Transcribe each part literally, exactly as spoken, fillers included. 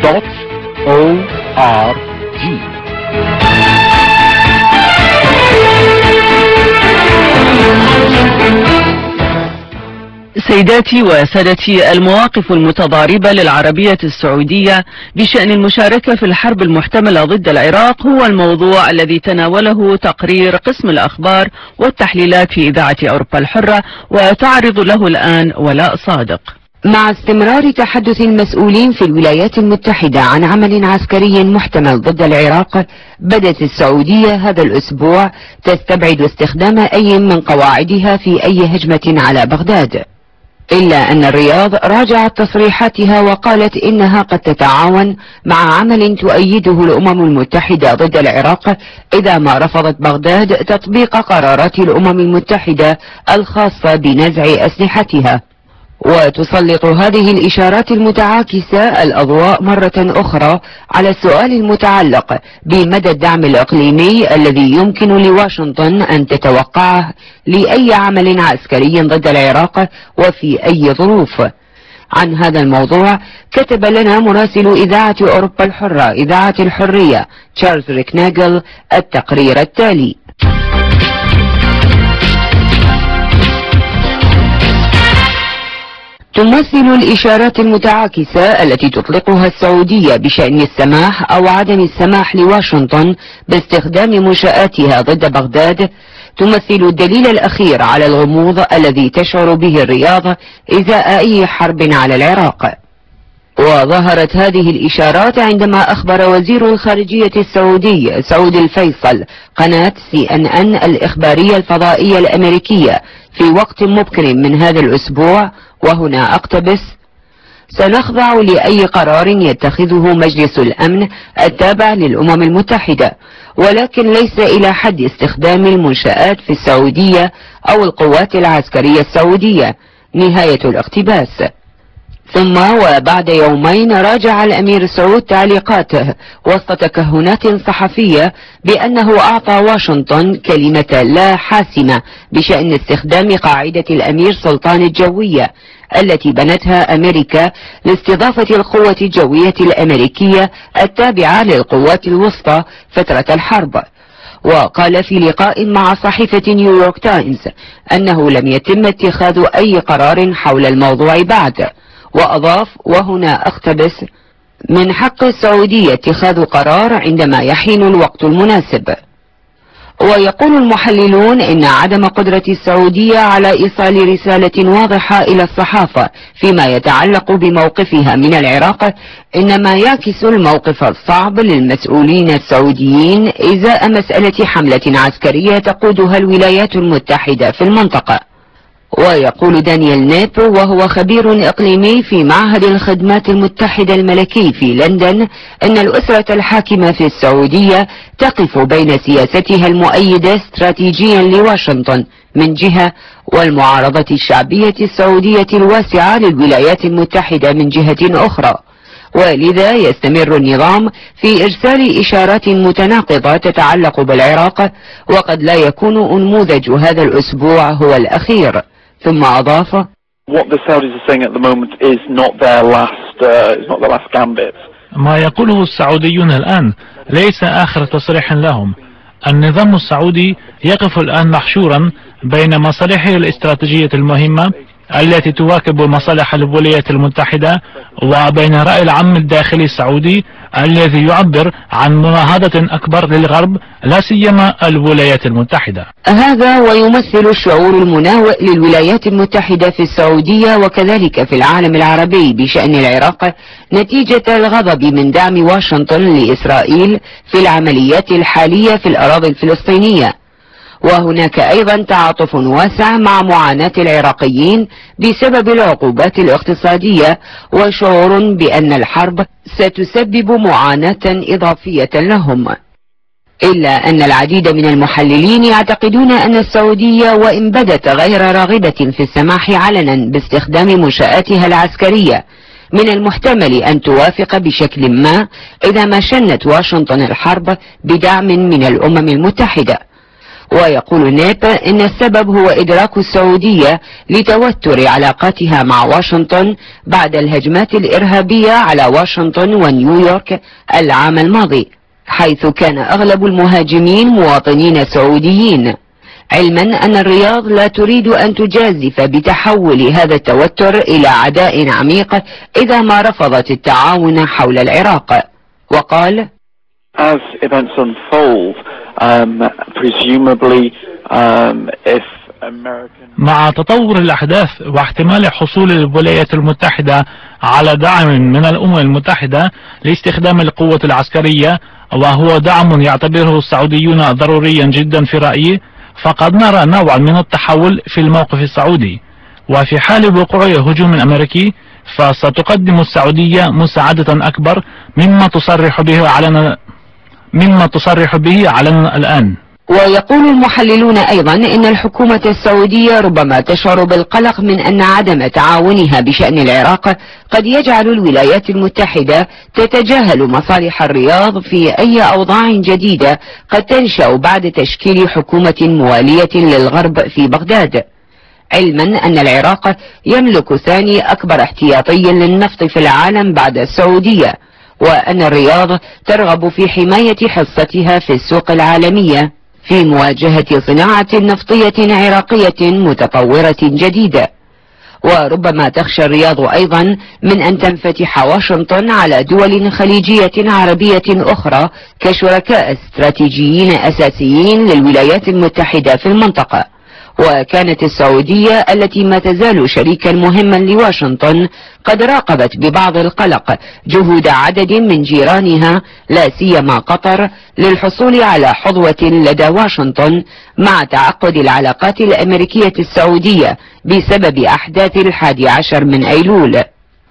دوت او ار جي. سيداتي وسادتي، المواقف المتضاربة للعربية السعودية بشأن المشاركة في الحرب المحتملة ضد العراق هو الموضوع الذي تناوله تقرير قسم الأخبار والتحليلات في إذاعة أوروبا الحرة، وتعرض له الآن ولاء صادق. مع استمرار تحدث المسؤولين في الولايات المتحدة عن عمل عسكري محتمل ضد العراق، بدت السعودية هذا الأسبوع تستبعد استخدام أي من قواعدها في أي هجمة على بغداد، إلا أن الرياض راجعت تصريحاتها وقالت إنها قد تتعاون مع عمل تؤيده الأمم المتحدة ضد العراق إذا ما رفضت بغداد تطبيق قرارات الأمم المتحدة الخاصة بنزع أسلحتها. وتسلط هذه الإشارات المتعاكسة الأضواء مرة أخرى على السؤال المتعلق بمدى الدعم الإقليمي الذي يمكن لواشنطن أن تتوقعه لأي عمل عسكري ضد العراق وفي أي ظروف. عن هذا الموضوع كتب لنا مراسل إذاعة أوروبا الحرة إذاعة الحرية تشارلز ريكناغل التقرير التالي. تمثل الإشارات المتعاكسة التي تطلقها السعودية بشأن السماح أو عدم السماح لواشنطن باستخدام منشآتها ضد بغداد، تمثل الدليل الأخير على الغموض الذي تشعر به الرياض إزاء أي حرب على العراق. وظهرت هذه الإشارات عندما أخبر وزير الخارجية السعودي سعود الفيصل قناة سي ان ان الإخبارية الفضائية الأمريكية في وقت مبكر من هذا الأسبوع، وهنا أقتبس: سنخضع لأي قرار يتخذه مجلس الأمن التابع للأمم المتحدة، ولكن ليس إلى حد استخدام المنشآت في السعودية أو القوات العسكرية السعودية. نهاية الاقتباس. ثم وبعد يومين راجع الأمير سعود تعليقاته وسط تكهنات صحفية بأنه أعطى واشنطن كلمة لا حاسمة بشأن استخدام قاعدة الأمير سلطان الجوية التي بنتها أمريكا لاستضافة القوة الجوية الأمريكية التابعة للقوات الوسطى فترة الحرب. وقال في لقاء مع صحيفة نيويورك تايمز أنه لم يتم اتخاذ أي قرار حول الموضوع بعد، وأضاف وهنا أقتبس: من حق السعودية اتخاذ قرار عندما يحين الوقت المناسب. ويقول المحللون إن عدم قدرة السعودية على إيصال رسالة واضحة إلى الصحافة فيما يتعلق بموقفها من العراق إنما يعكس الموقف الصعب للمسؤولين السعوديين إزاء مسألة حملة عسكرية تقودها الولايات المتحدة في المنطقة. ويقول دانيال نيب وهو خبير إقليمي في معهد الخدمات المتحدة الملكي في لندن أن الأسرة الحاكمة في السعودية تقف بين سياستها المؤيدة استراتيجيا لواشنطن من جهة والمعارضة الشعبية السعودية الواسعة للولايات المتحدة من جهة أخرى، ولذا يستمر النظام في إرسال إشارات متناقضة تتعلق بالعراق، وقد لا يكون أنموذج هذا الأسبوع هو الأخير. ثم أضاف: ما يقوله السعوديون الآن ليس آخر تصريح لهم. النظام السعودي يقف الآن محشورا بين مصالحه الاستراتيجية المهمة التي تواكب مصالح الولايات المتحدة وبين الرأي العام الداخلي السعودي الذي يعبر عن مناهضة أكبر للغرب لا سيما الولايات المتحدة. هذا ويمثل الشعور المناوئ للولايات المتحدة في السعودية وكذلك في العالم العربي بشأن العراق نتيجة الغضب من دعم واشنطن لإسرائيل في العمليات الحالية في الأراضي الفلسطينية. وهناك أيضا تعاطف واسع مع معاناة العراقيين بسبب العقوبات الاقتصادية وشعور بأن الحرب ستسبب معاناة إضافية لهم. إلا أن العديد من المحللين يعتقدون أن السعودية وإن بدت غير راغبة في السماح علنا باستخدام منشآتها العسكرية من المحتمل أن توافق بشكل ما إذا ما شنت واشنطن الحرب بدعم من الأمم المتحدة. ويقول نيب إن السبب هو إدراك السعودية لتوتر علاقاتها مع واشنطن بعد الهجمات الإرهابية على واشنطن ونيويورك العام الماضي، حيث كان أغلب المهاجمين مواطنين سعوديين، علما أن الرياض لا تريد أن تجازف بتحول هذا التوتر إلى عداء عميق إذا ما رفضت التعاون حول العراق. وقال: As events unfold, um, presumably, um, if American... مع تطور الأحداث واحتمال حصول الولايات المتحدة على دعم من الأمم المتحدة لاستخدام القوة العسكرية، وهو دعم يعتبره السعوديون ضروريا جدا في رأيي، فقد نرى نوعا من التحول في الموقف السعودي، وفي حال وقوع هجوم أمريكي فستقدم السعودية مساعدة أكبر مما تصرح به علنا مما تصرح به علنا الآن. ويقول المحللون أيضا إن الحكومة السعودية ربما تشعر بالقلق من أن عدم تعاونها بشأن العراق قد يجعل الولايات المتحدة تتجاهل مصالح الرياض في أي أوضاع جديدة قد تنشأ بعد تشكيل حكومة موالية للغرب في بغداد، علما أن العراق يملك ثاني أكبر احتياطي للنفط في العالم بعد السعودية، وأن الرياض ترغب في حماية حصتها في السوق العالمية في مواجهة صناعة نفطية عراقية متطورة جديدة. وربما تخشى الرياض أيضا من أن تنفتح واشنطن على دول خليجية عربية أخرى كشركاء استراتيجيين أساسيين للولايات المتحدة في المنطقة. وكانت السعودية التي ما تزال شريكا مهما لواشنطن قد راقبت ببعض القلق جهود عدد من جيرانها لا سيما قطر للحصول على حظوة لدى واشنطن مع تعقد العلاقات الأمريكية السعودية بسبب أحداث الحادي عشر من أيلول.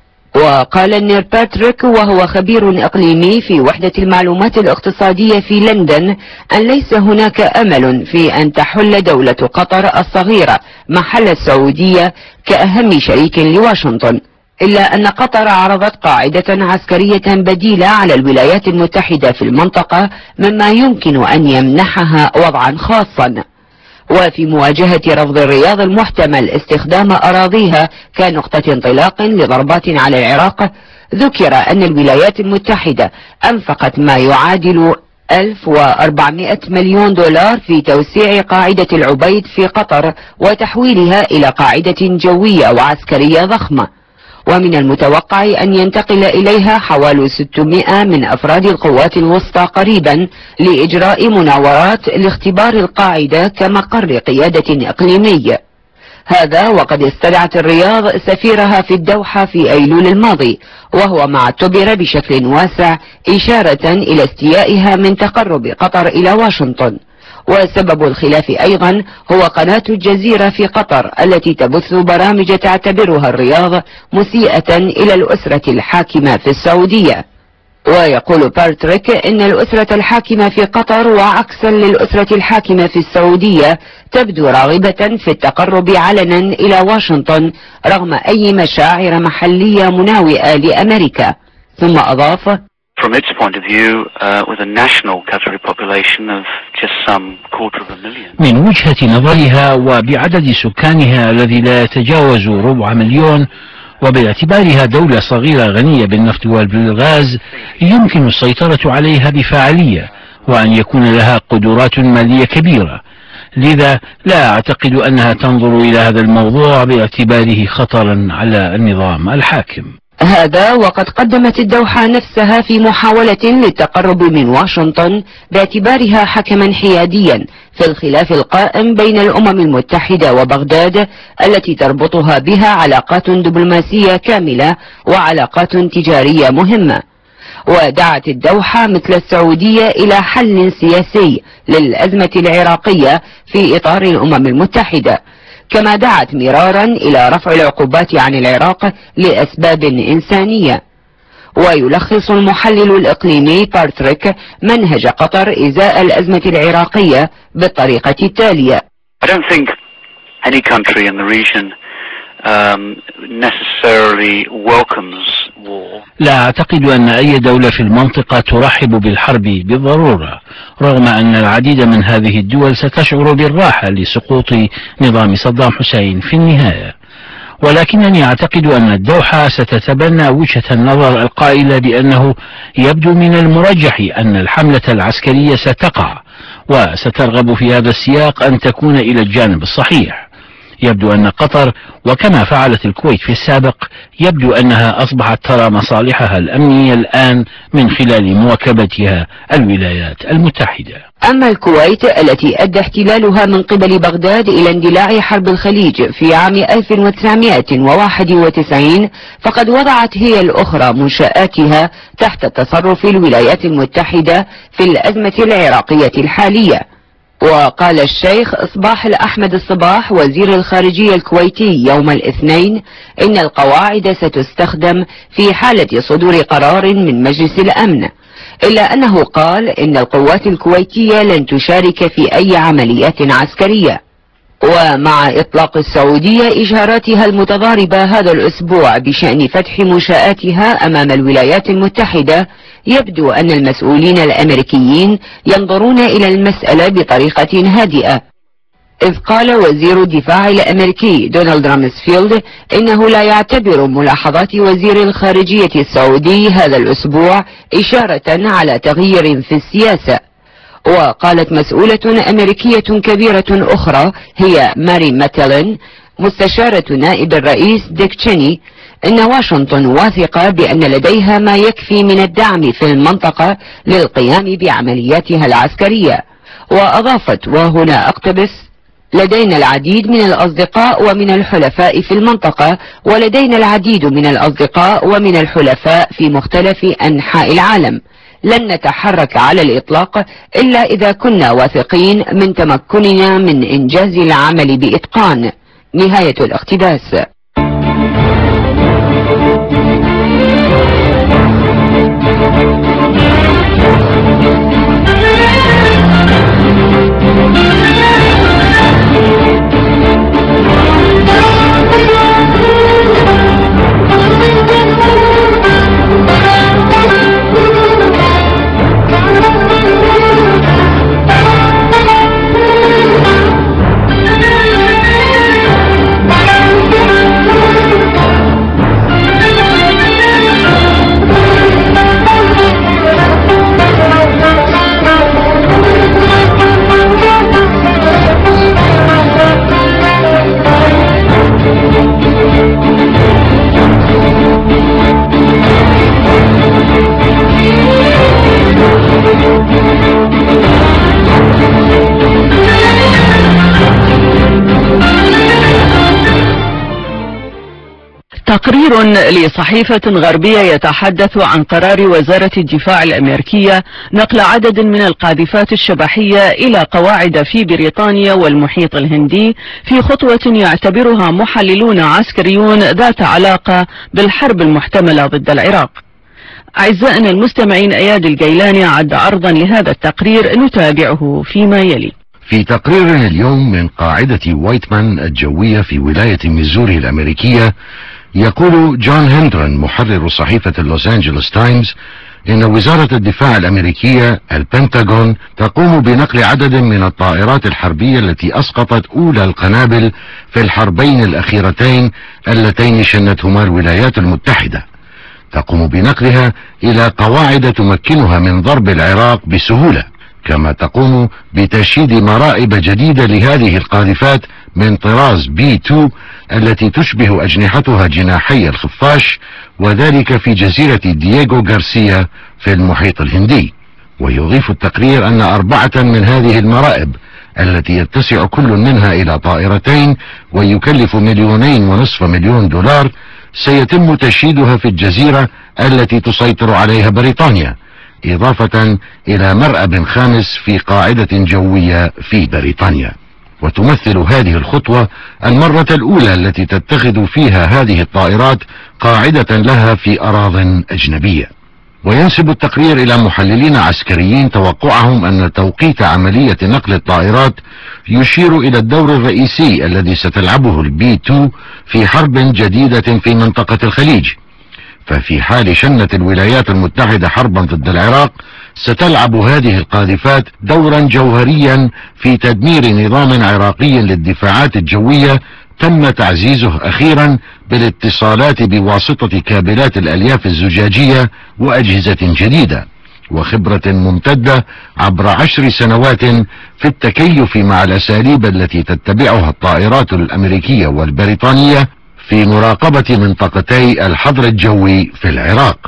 وقال نير باتريك وهو خبير إقليمي في وحدة المعلومات الاقتصادية في لندن أن ليس هناك أمل في أن تحل دولة قطر الصغيرة محل السعودية كأهم شريك لواشنطن، إلا أن قطر عرضت قاعدة عسكرية بديلة على الولايات المتحدة في المنطقة مما يمكن أن يمنحها وضعا خاصا. وفي مواجهة رفض الرياض المحتمل استخدام أراضيها كنقطة انطلاق لضربات على العراق، ذكر أن الولايات المتحدة أنفقت ما يعادل ألف وأربعمائة مليون دولار في توسيع قاعدة العبيد في قطر وتحويلها إلى قاعدة جوية وعسكرية ضخمة، ومن المتوقع أن ينتقل إليها حوالي ستمائة من أفراد القوات الوسطى قريبا لإجراء مناورات لاختبار القاعدة كمقر قيادة إقليمي. هذا وقد استدعت الرياض سفيرها في الدوحة في أيلول الماضي، وهو ما اعتبر بشكل واسع إشارة إلى استيائها من تقرب قطر إلى واشنطن. وسبب الخلاف أيضا هو قناة الجزيرة في قطر التي تبث برامج تعتبرها الرياض مسيئة إلى الأسرة الحاكمة في السعودية. ويقول باتريك إن الأسرة الحاكمة في قطر وعكسا للأسرة الحاكمة في السعودية تبدو راغبة في التقرب علنا إلى واشنطن رغم أي مشاعر محلية مناوئة لأمريكا. ثم أضاف: From its point of view, uh, with a national Qatari population of just some quarter of a million. من وجهة نظرها وبعدد سكانها الذي لا يتجاوز ربع مليون، وباعتبارها دولة صغيرة غنية بالنفط والغاز، يمكن السيطرة عليها بفاعلية وأن يكون لها قدرات مالية كبيرة، لذا لا أعتقد أنها تنظر إلى هذا الموضوع باعتباره خطرا على النظام الحاكم. هذا وقد قدمت الدوحة نفسها في محاولة للتقرب من واشنطن باعتبارها حكما حياديا في الخلاف القائم بين الأمم المتحدة وبغداد التي تربطها بها علاقات دبلوماسية كاملة وعلاقات تجارية مهمة. ودعت الدوحة مثل السعودية إلى حل سياسي للأزمة العراقية في إطار الأمم المتحدة، كما دعت مرارا إلى رفع العقوبات عن العراق لأسباب إنسانية. ويلخص المحلل الإقليمي باتريك منهج قطر إزاء الأزمة العراقية بالطريقة التالية: I don't think any country in the region um, necessarily welcomes لا أعتقد أن أي دولة في المنطقة ترحب بالحرب بالضرورة، رغم أن العديد من هذه الدول ستشعر بالراحة لسقوط نظام صدام حسين في النهاية، ولكنني أعتقد أن الدوحة ستتبنى وجهة النظر القائلة بأنه يبدو من المرجح أن الحملة العسكرية ستقع، وسترغب في هذا السياق أن تكون إلى الجانب الصحيح. يبدو أن قطر، وكما فعلت الكويت في السابق، يبدو أنها أصبحت ترى مصالحها الأمنية الآن من خلال مواكبتها الولايات المتحدة. أما الكويت التي أدى احتلالها من قبل بغداد إلى اندلاع حرب الخليج في عام ألف وتسعمائة وواحد وتسعين، فقد وضعت هي الأخرى منشآتها تحت تصرف الولايات المتحدة في الأزمة العراقية الحالية. وقال الشيخ إصباح الأحمد الصباح وزير الخارجية الكويتي يوم الاثنين إن القواعد ستستخدم في حالة صدور قرار من مجلس الأمن، إلا أنه قال إن القوات الكويتية لن تشارك في أي عمليات عسكرية. ومع إطلاق السعودية إشاراتها المتضاربة هذا الأسبوع بشأن فتح منشآتها أمام الولايات المتحدة، يبدو أن المسؤولين الأمريكيين ينظرون إلى المسألة بطريقة هادئة، إذ قال وزير الدفاع الأمريكي دونالد رامسفيلد إنه لا يعتبر ملاحظات وزير الخارجية السعودي هذا الأسبوع إشارة على تغيير في السياسة. وقالت مسؤولة أمريكية كبيرة أخرى هي ماري ماتيلين مستشارة نائب الرئيس ديك تشيني إن واشنطن واثقة بأن لديها ما يكفي من الدعم في المنطقة للقيام بعملياتها العسكرية. وأضافت وهنا أقتبس: لدينا العديد من الأصدقاء ومن الحلفاء في المنطقة، ولدينا العديد من الأصدقاء ومن الحلفاء في مختلف أنحاء العالم. لن نتحرك على الإطلاق إلا إذا كنا واثقين من تمكننا من إنجاز العمل بإتقان. نهاية الاقتباس. تقرير لصحيفة غربية يتحدث عن قرار وزارة الدفاع الأمريكية نقل عدد من القاذفات الشبحية إلى قواعد في بريطانيا والمحيط الهندي في خطوة يعتبرها محللون عسكريون ذات علاقة بالحرب المحتملة ضد العراق. أعزائنا المستمعين، أياد الجيلاني عد عرضا لهذا التقرير نتابعه فيما يلي. في تقرير اليوم من قاعدة وايتمان الجوية في ولاية ميزوري الأمريكية، يقول جون هندرن محرر صحيفة اللوس أنجلوس تايمز إن وزارة الدفاع الأمريكية البنتاغون تقوم بنقل عدد من الطائرات الحربية التي أسقطت أولى القنابل في الحربين الأخيرتين اللتين شنتهما الولايات المتحدة، تقوم بنقلها إلى قواعد تمكنها من ضرب العراق بسهولة، كما تقوم بتشييد مرائب جديدة لهذه القاذفات من طراز بي اثنين التي تشبه أجنحتها جناحي الخفاش، وذلك في جزيرة دييغو غارسيا في المحيط الهندي. ويضيف التقرير أن أربعة من هذه المرائب التي يتسع كل منها إلى طائرتين ويكلف مليونين ونصف مليون دولار سيتم تشييدها في الجزيرة التي تسيطر عليها بريطانيا، إضافة إلى مرأب خامس في قاعدة جوية في بريطانيا. وتمثل هذه الخطوة المرة الأولى التي تتخذ فيها هذه الطائرات قاعدة لها في أراضٍ أجنبية. وينسب التقرير إلى محللين عسكريين توقعهم أن توقيت عملية نقل الطائرات يشير إلى الدور الرئيسي الذي ستلعبه البي اثنين في حرب جديدة في منطقة الخليج، ففي حال شنت الولايات المتحدة حربا ضد العراق ستلعب هذه القاذفات دورا جوهريا في تدمير نظام عراقي للدفاعات الجوية تم تعزيزه أخيرا بالاتصالات بواسطة كابلات الألياف الزجاجية وأجهزة جديدة وخبرة ممتدة عبر عشر سنوات في التكيف مع الأساليب التي تتبعها الطائرات الأمريكية والبريطانية في مراقبة منطقتي الحظر الجوي في العراق.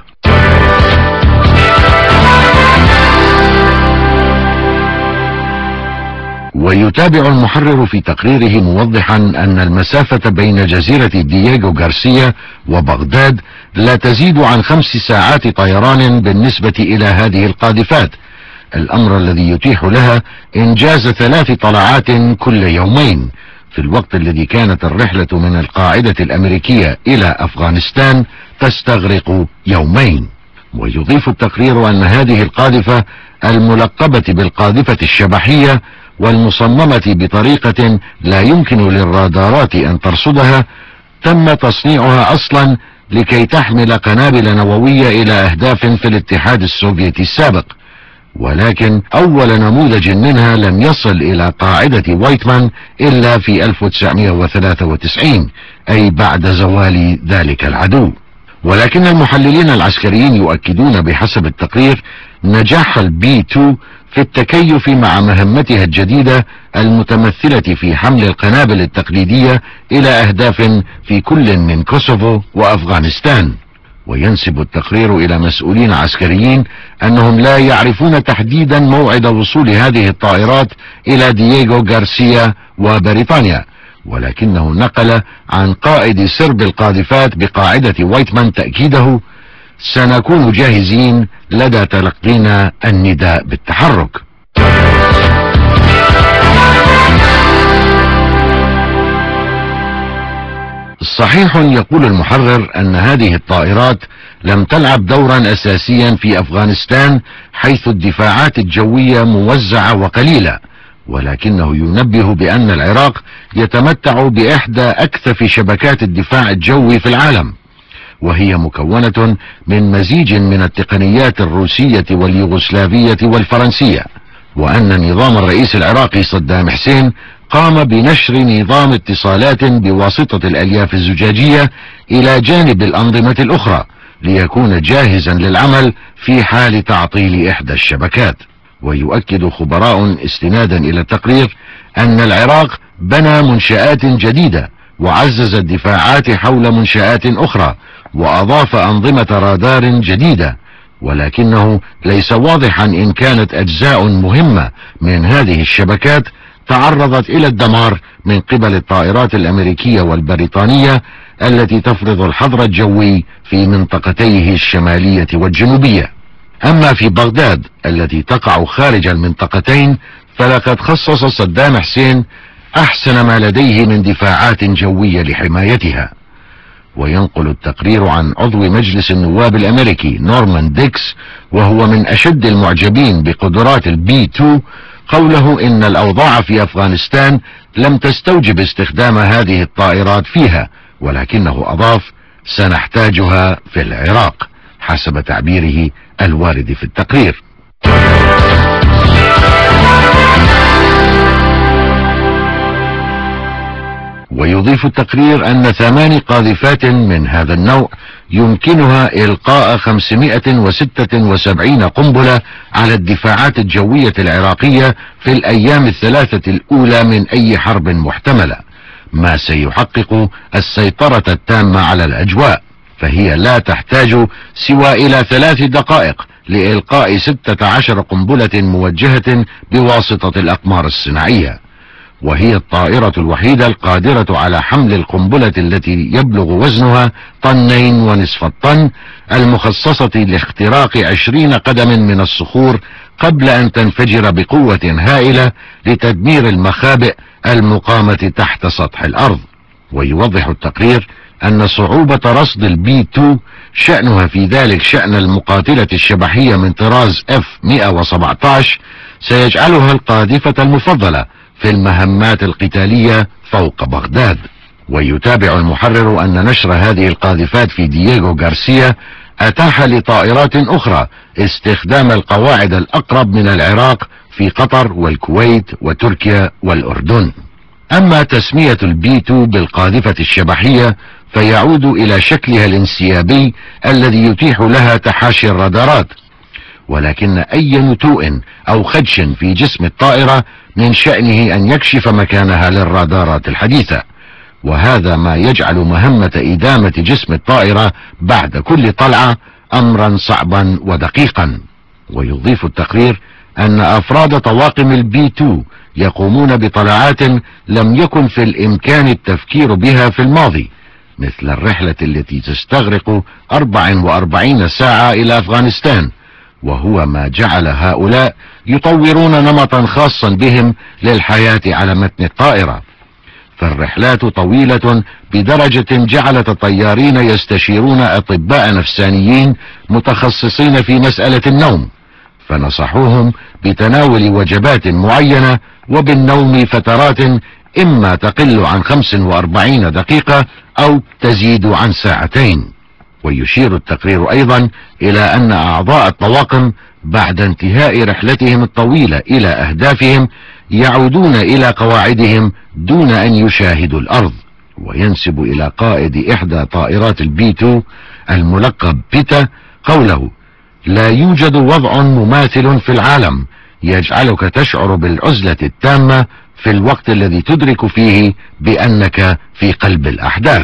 ويتابع المحرر في تقريره موضحا أن المسافة بين جزيرة دييغو غارسيا وبغداد لا تزيد عن خمس ساعات طيران بالنسبة إلى هذه القاذفات، الأمر الذي يتيح لها إنجاز ثلاث طلعات كل يومين، في الوقت الذي كانت الرحلة من القاعدة الأمريكية إلى أفغانستان تستغرق يومين. ويضيف التقرير أن هذه القاذفة الملقبة بالقاذفة الشبحية والمصممة بطريقة لا يمكن للرادارات أن ترصدها تم تصنيعها أصلا لكي تحمل قنابل نووية إلى أهداف في الاتحاد السوفيتي السابق، ولكن أول نموذج منها لم يصل إلى قاعدة وايتمان إلا في ألف وتسعمائة وثلاثة وتسعين، أي بعد زوال ذلك العدو. ولكن المحللين العسكريين يؤكدون بحسب التقرير نجاح البي اثنين في التكيف مع مهمتها الجديدة المتمثلة في حمل القنابل التقليدية إلى أهداف في كل من كوسوفو وأفغانستان. وينسب التقرير إلى مسؤولين عسكريين أنهم لا يعرفون تحديدا موعد وصول هذه الطائرات إلى دييغو غارسيا وبريطانيا، ولكنه نقل عن قائد سرب القاذفات بقاعدة وايتمان تأكيده: سنكون جاهزين لدى تلقينا النداء بالتحرك. صحيح، يقول المحرر، أن هذه الطائرات لم تلعب دورا أساسيا في أفغانستان حيث الدفاعات الجوية موزعة وقليلة، ولكنه ينبه بأن العراق يتمتع بإحدى أكثف شبكات الدفاع الجوي في العالم، وهي مكونة من مزيج من التقنيات الروسية واليوغوسلافية والفرنسية، وأن نظام الرئيس العراقي صدام حسين قام بنشر نظام اتصالات بواسطة الألياف الزجاجية إلى جانب الأنظمة الأخرى ليكون جاهزا للعمل في حال تعطيل إحدى الشبكات. ويؤكد خبراء استنادا إلى التقرير أن العراق بنى منشآت جديدة وعزز الدفاعات حول منشآت أخرى وأضاف أنظمة رادار جديدة، ولكنه ليس واضحا إن كانت أجزاء مهمة من هذه الشبكات تعرضت إلى الدمار من قبل الطائرات الأمريكية والبريطانية التي تفرض الحظر الجوي في منطقتيه الشمالية والجنوبية. أما في بغداد التي تقع خارج المنطقتين فلقد خصص صدام حسين أحسن ما لديه من دفاعات جوية لحمايتها. وينقل التقرير عن عضو مجلس النواب الأمريكي نورمان ديكس، وهو من أشد المعجبين بقدرات البي اثنين، قوله إن الأوضاع في أفغانستان لم تستوجب استخدام هذه الطائرات فيها، ولكنه أضاف: سنحتاجها في العراق، حسب تعبيره الوارد في التقرير. ويضيف التقرير أن ثمان قاذفات من هذا النوع يمكنها إلقاء خمسمائة وستة وسبعين قنبلة على الدفاعات الجوية العراقية في الأيام الثلاثة الأولى من أي حرب محتملة، ما سيحقق السيطرة التامة على الأجواء، فهي لا تحتاج سوى إلى ثلاث دقائق لإلقاء ستة عشر قنبلة موجهة بواسطة الأقمار الصناعية، وهي الطائرة الوحيدة القادرة على حمل القنبلة التي يبلغ وزنها طنين ونصف الطن، المخصصة لاختراق عشرين قدما من الصخور قبل أن تنفجر بقوة هائلة لتدمير المخابئ المقامة تحت سطح الأرض. ويوضح التقرير أن صعوبة رصد البي اثنين شأنها في ذلك شأن المقاتلة الشبحية من طراز اف مئة وسبعة عشر سيجعلها القاذفة المفضلة في المهمات القتالية فوق بغداد. ويتابع المحرر أن نشر هذه القاذفات في دييغو غارسيا أتاح لطائرات أخرى استخدام القواعد الأقرب من العراق في قطر والكويت وتركيا والأردن. أما تسمية البي اثنين بالقاذفة الشبحية فيعود إلى شكلها الانسيابي الذي يتيح لها تحاشي الرادارات، ولكن أي نتوء أو خدش في جسم الطائرة من شأنه أن يكشف مكانها للرادارات الحديثة، وهذا ما يجعل مهمة إدامة جسم الطائرة بعد كل طلعة أمرا صعبا ودقيقا. ويضيف التقرير أن أفراد طواقم البي اثنين يقومون بطلعات لم يكن في الإمكان التفكير بها في الماضي، مثل الرحلة التي تستغرق أربع وأربعين ساعة إلى أفغانستان، وهو ما جعل هؤلاء يطورون نمطا خاصا بهم للحياة على متن الطائرة. فالرحلات طويلة بدرجة جعلت الطيارين يستشيرون أطباء نفسانيين متخصصين في مسألة النوم، فنصحوهم بتناول وجبات معينة وبالنوم فترات إما تقل عن خمس وأربعين دقيقة أو تزيد عن ساعتين. ويشير التقرير أيضا إلى أن أعضاء الطواقم بعد انتهاء رحلتهم الطويلة إلى أهدافهم يعودون إلى قواعدهم دون أن يشاهدوا الأرض. وينسب إلى قائد إحدى طائرات البي اثنين الملقب بيتا قوله: لا يوجد وضع مماثل في العالم يجعلك تشعر بالعزلة التامة في الوقت الذي تدرك فيه بأنك في قلب الأحداث.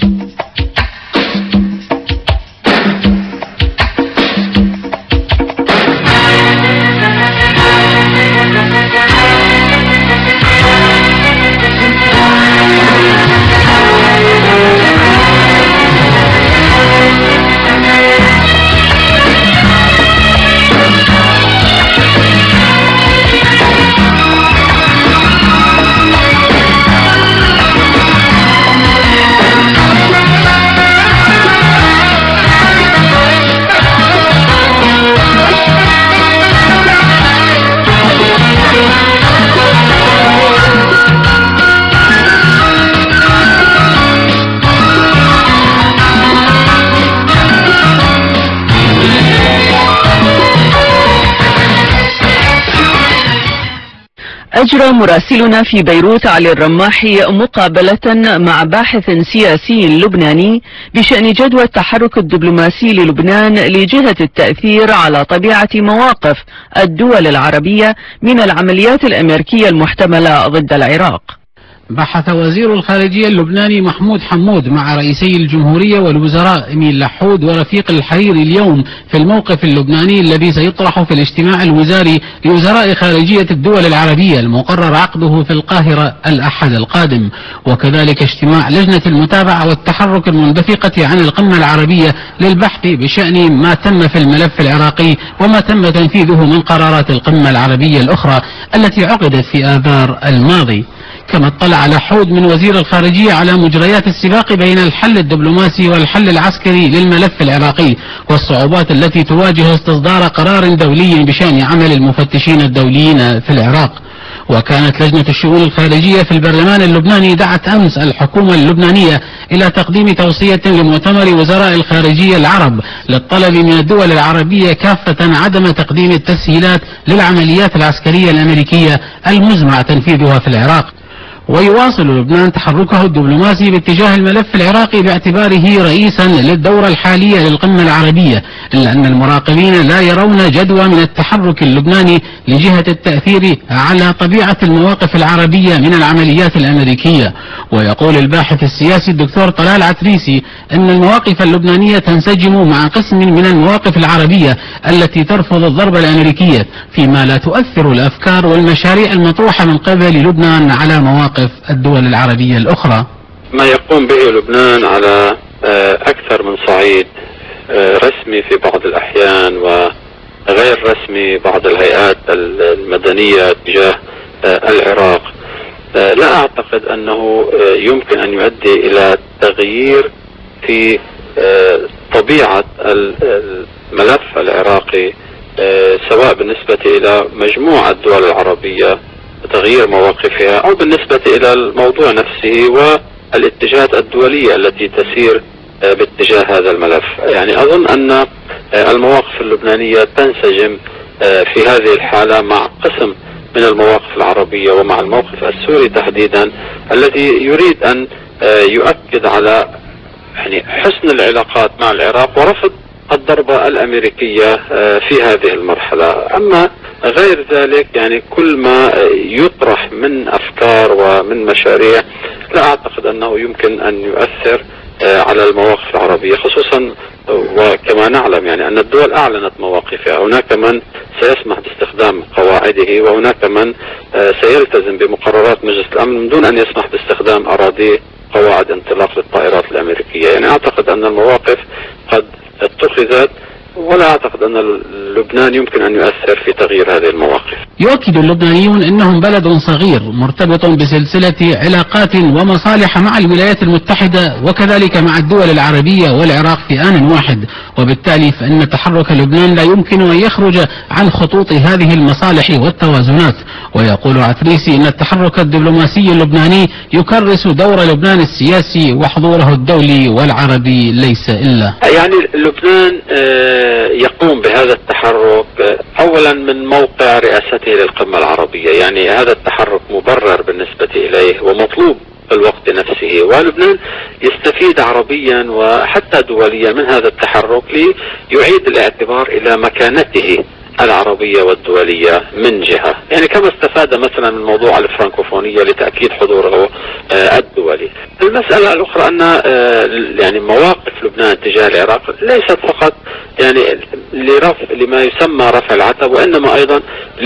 أجرى مراسلنا في بيروت علي الرماحي مقابلة مع باحث سياسي لبناني بشأن جدوى التحرك الدبلوماسي للبنان لجهة التأثير على طبيعة مواقف الدول العربية من العمليات الأمريكية المحتملة ضد العراق. بحث وزير الخارجية اللبناني محمود حمود مع رئيسي الجمهورية والوزراء إميل لحود ورفيق الحريري اليوم في الموقف اللبناني الذي سيطرح في الاجتماع الوزاري لوزراء خارجية الدول العربية المقرر عقده في القاهرة الأحد القادم، وكذلك اجتماع لجنة المتابعة والتحرك المنبثقة عن القمة العربية للبحث بشأن ما تم في الملف العراقي وما تم تنفيذه من قرارات القمة العربية الأخرى التي عقدت في آذار الماضي. كما اطلع لحود من وزير الخارجية على مجريات السباق بين الحل الدبلوماسي والحل العسكري للملف العراقي والصعوبات التي تواجه استصدار قرار دولي بشأن عمل المفتشين الدوليين في العراق. وكانت لجنة الشؤون الخارجية في البرلمان اللبناني دعت أمس الحكومة اللبنانية إلى تقديم توصية لمؤتمر وزراء الخارجية العرب للطلب من الدول العربية كافة عدم تقديم التسهيلات للعمليات العسكرية الأمريكية المزمع تنفيذها في العراق. ويواصل لبنان تحركه الدبلوماسي باتجاه الملف العراقي باعتباره رئيسا للدورة الحالية للقمة العربية، إلا أن المراقبين لا يرون جدوى من التحرك اللبناني لجهة التأثير على طبيعة المواقف العربية من العمليات الأمريكية. ويقول الباحث السياسي الدكتور طلال عتريسي أن المواقف اللبنانية تنسجم مع قسم من المواقف العربية التي ترفض الضربة الأمريكية، فيما لا تؤثر الأفكار والمشاريع المطروحة من قبل لبنان على مواقف الدول العربية الأخرى. ما يقوم به لبنان على أكثر من صعيد، رسمي في بعض الأحيان وغير رسمي بعض الهيئات المدنية تجاه العراق، لا أعتقد أنه يمكن أن يؤدي إلى تغيير في طبيعة الملف العراقي، سواء بالنسبة إلى مجموعة الدول العربية تغيير مواقفها أو بالنسبة إلى الموضوع نفسه والاتجاهات الدولية التي تسير باتجاه هذا الملف. يعني أظن أن المواقف اللبنانية تنسجم في هذه الحالة مع قسم من المواقف العربية ومع الموقف السوري تحديدا الذي يريد أن يؤكد على يعني حسن العلاقات مع العراق ورفض الضربة الأمريكية في هذه المرحلة. أما غير ذلك يعني كل ما يطرح من أفكار ومن مشاريع لا أعتقد أنه يمكن أن يؤثر على المواقف العربية، خصوصا وكما نعلم يعني أن الدول أعلنت مواقفها. هناك من سيسمح باستخدام قواعده وهناك من سيلتزم بمقررات مجلس الأمن من دون أن يسمح باستخدام أراضي قواعد انطلاق للطائرات الأمريكية. يعني أعتقد أن المواقف قد اتخذت ولا أعتقد أن لبنان يمكن أن يؤثر في تغيير هذه المواقف. يؤكد اللبنانيون أنهم بلد صغير مرتبط بسلسلة علاقات ومصالح مع الولايات المتحدة وكذلك مع الدول العربية والعراق في آن واحد، وبالتالي فإن تحرك لبنان لا يمكن أن يخرج عن خطوط هذه المصالح والتوازنات. ويقول عتريسي أن التحرك الدبلوماسي اللبناني يكرس دور لبنان السياسي وحضوره الدولي والعربي ليس إلا. يعني لبنان يقوم بهذا التحرك أولا من موقع رئاسته للقمة العربية، يعني هذا التحرك مبرر بالنسبة إليه ومطلوب في الوقت نفسه، ولبنان يستفيد عربيا وحتى دوليا من هذا التحرك ليعيد الاعتبار إلى مكانته العربية والدولية من جهة، يعني كما استفاد مثلا من موضوع الفرنكوفونية لتأكيد حضوره الدولي. المسألة الأخرى أن يعني مواقف لبنان تجاه العراق ليست فقط يعني لرفع لما يسمى رفع العتب، وإنما أيضا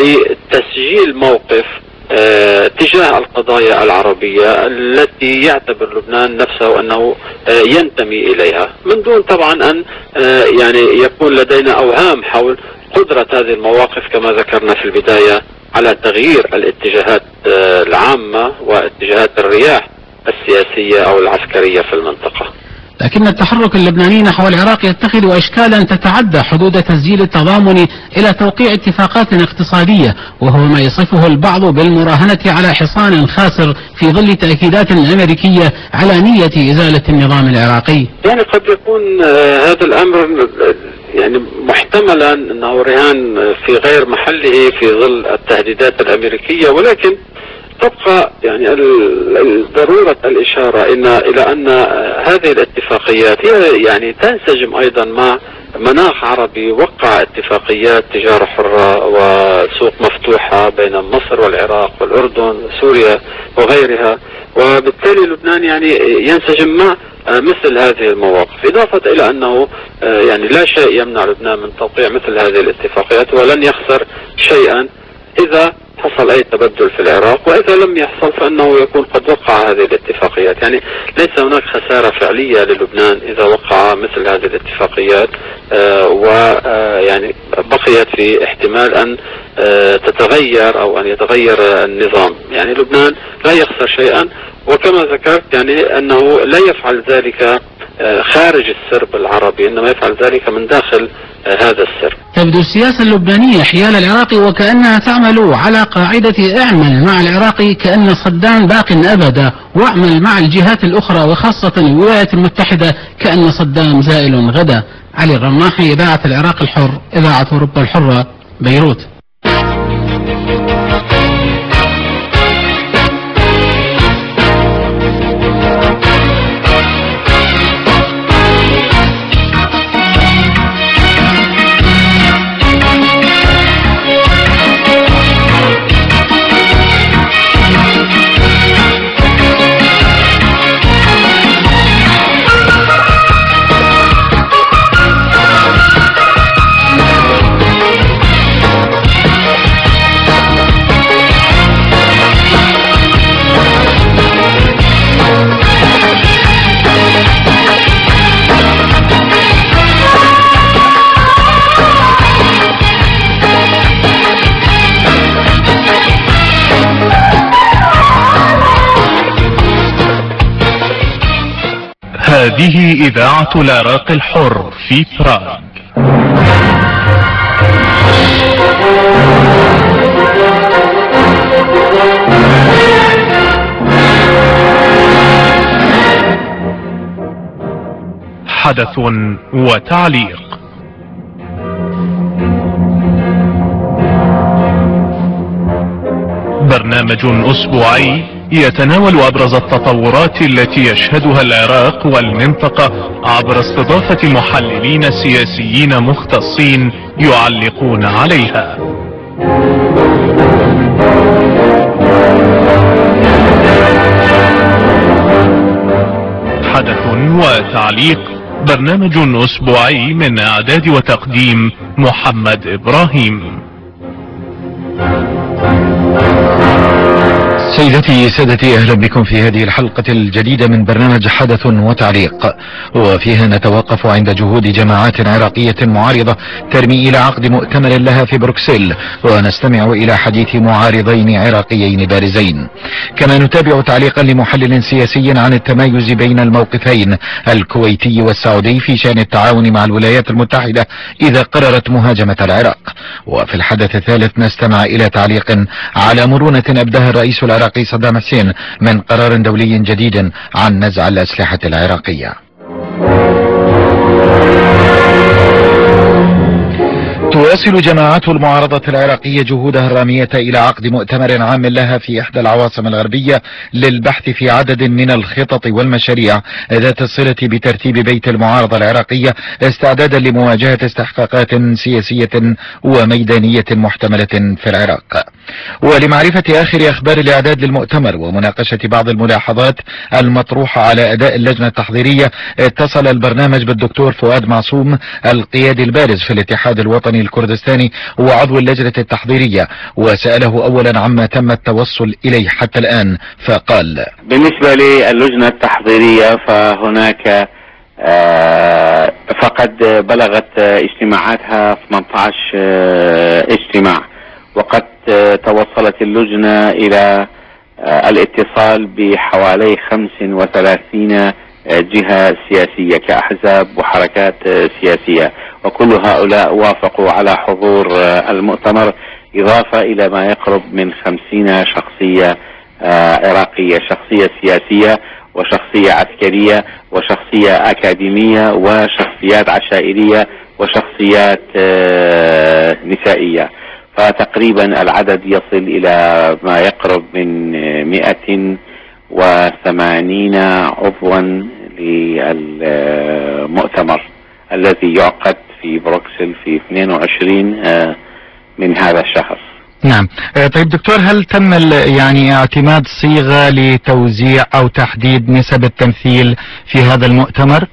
لتسجيل موقف اه تجاه القضايا العربية التي يعتبر لبنان نفسه أنه اه ينتمي إليها، من دون طبعا أن اه يعني يكون لدينا أوهام حول قدرة هذه المواقف كما ذكرنا في البداية على تغيير الاتجاهات اه العامة واتجاهات الرياح السياسية أو العسكرية في المنطقة. لكن التحرك اللبناني نحو العراق يتخذ أشكالا تتعدى حدود تسجيل التضامن إلى توقيع اتفاقات اقتصادية، وهو ما يصفه البعض بالمراهنة على حصان خاسر في ظل تأكيدات أمريكية على نية إزالة النظام العراقي. يعني قد يكون هذا الأمر يعني محتملا أنه رهان في غير محله في ظل التهديدات الأمريكية، ولكن تبقى يعني ضرورة الإشارة إن إلى أن هذه الاتفاقيات هي يعني تنسجم أيضا مع مناخ عربي وقع اتفاقيات تجارة حرة وسوق مفتوحة بين مصر والعراق والأردن وسوريا وغيرها، وبالتالي لبنان يعني ينسجم مع مثل هذه المواقف، إضافة إلى أنه يعني لا شيء يمنع لبنان من توقيع مثل هذه الاتفاقيات ولن يخسر شيئا إذا حصل أي تبدل في العراق، وإذا لم يحصل فإنه يكون قد وقع هذه الاتفاقيات. يعني ليس هناك خسارة فعلية للبنان إذا وقع مثل هذه الاتفاقيات، آه ويعني بقيت في احتمال أن آه تتغير أو أن يتغير النظام. يعني لبنان لا يخسر شيئا، وكما ذكرت يعني أنه لا يفعل ذلك خارج السرب العربي، إنما يفعل ذلك من داخل هذا السرب. تبدو السياسة اللبنانية حيال العراق وكأنها تعمل على قاعدة اعمل مع العراق كأن صدام باق أبدا، واعمل مع الجهات الأخرى وخاصة الولايات المتحدة كأن صدام زائل غدا. علي الرماحي، إذاعة العراق الحر، إذاعة أوروبا الحرة، بيروت. هذه إذاعة العراق الحر في براغ. حدث وتعليق. برنامج أسبوعي يتناول أبرز التطورات التي يشهدها العراق والمنطقة عبر استضافة محللين سياسيين مختصين يعلقون عليها. حدث وتعليق، برنامج أسبوعي من إعداد وتقديم محمد إبراهيم. سيدتي سادتي، أهلا بكم في هذه الحلقة الجديدة من برنامج حدث وتعليق، وفيها نتوقف عند جهود جماعات عراقية معارضة ترمي إلى عقد مؤتمر لها في بروكسل، ونستمع إلى حديث معارضين عراقيين بارزين. كما نتابع تعليقا لمحلل سياسي عن التمايز بين الموقفين الكويتي والسعودي في شأن التعاون مع الولايات المتحدة إذا قررت مهاجمة العراق. وفي الحدث الثالث نستمع إلى تعليق على مرونة أبداها الرئيس العراقي صدام حسين من قرار دولي جديد عن نزع الأسلحة العراقية. تواصل جماعات المعارضة العراقية جهودها الرامية إلى عقد مؤتمر عام لها في إحدى العواصم الغربية للبحث في عدد من الخطط والمشاريع ذات الصلة بترتيب بيت المعارضة العراقية استعدادا لمواجهة استحقاقات سياسية وميدانية محتملة في العراق. ولمعرفة آخر أخبار الإعداد للمؤتمر ومناقشة بعض الملاحظات المطروحة على أداء اللجنة التحضيرية، اتصل البرنامج بالدكتور فؤاد معصوم القيادي البارز في الاتحاد الوطني الكردستاني وعضو اللجنة التحضيرية، وسأله أولا عما تم التوصل إليه حتى الآن، فقال: بالنسبة للجنة التحضيرية فهناك آه فقد بلغت اجتماعاتها ثمانية عشر آه اجتماع، وقد آه توصلت اللجنة إلى آه الاتصال بحوالي خمس وثلاثين جهة سياسية كأحزاب وحركات سياسية، وكل هؤلاء وافقوا على حضور المؤتمر، إضافة إلى ما يقرب من خمسين شخصية عراقية، شخصية سياسية وشخصية عسكرية وشخصية أكاديمية وشخصيات عشائرية وشخصيات نسائية، فتقريبا العدد يصل إلى ما يقرب من مئة وثمانين عضوا للمؤتمر الذي يعقد في بروكسل في اثنين وعشرين من هذا الشهر. نعم. طيب دكتور، هل تم يعني اعتماد صيغة لتوزيع أو تحديد نسب التمثيل في هذا المؤتمر؟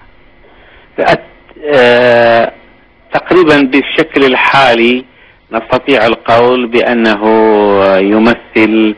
تقريبا بالشكل الحالي نستطيع القول بأنه يمثل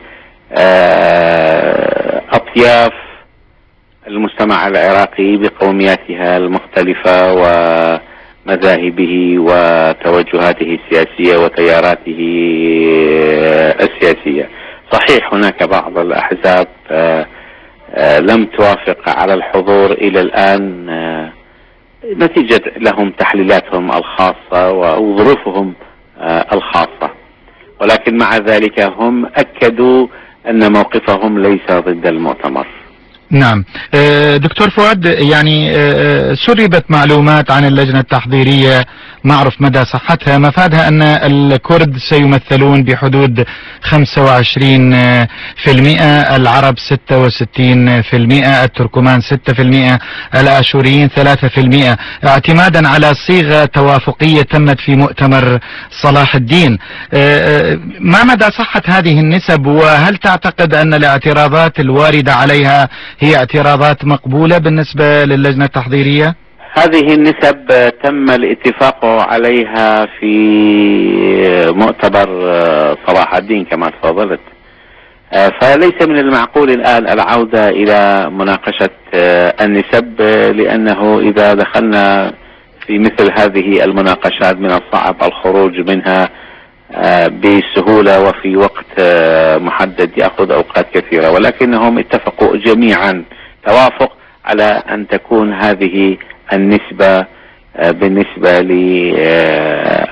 أطياف المجتمع العراقي بقومياتها المختلفة ومذاهبه وتوجهاته السياسية وتياراته السياسية. صحيح هناك بعض الأحزاب لم توافق على الحضور إلى الآن نتيجة لهم تحليلاتهم الخاصة وظروفهم الخاصة، ولكن مع ذلك هم أكدوا أن موقفهم ليس ضد المؤتمر. نعم. دكتور فؤاد، يعني سربت معلومات عن اللجنة التحضيرية معرف مدى صحتها، مفادها أن الكرد سيمثلون بحدود خمسة وعشرين بالمئة، العرب ستة وستين بالمئة، التركمان ستة بالمئة، الآشوريين ثلاثة بالمئة، اعتمادا على صيغة توافقية تمت في مؤتمر صلاح الدين. ما مدى صحة هذه النسب، وهل تعتقد أن الاعتراضات الواردة عليها هي اعتراضات مقبولة بالنسبة للجنة التحضيرية؟ هذه النسب تم الاتفاق عليها في مؤتمر صلاح الدين كما تفضلت، فليس من المعقول الآن العودة إلى مناقشة النسب، لأنه إذا دخلنا في مثل هذه المناقشات من الصعب الخروج منها بسهولة وفي وقت محدد يأخذ أوقات كثيرة، ولكنهم اتفقوا جميعا توافق على أن تكون هذه النسبة بالنسبة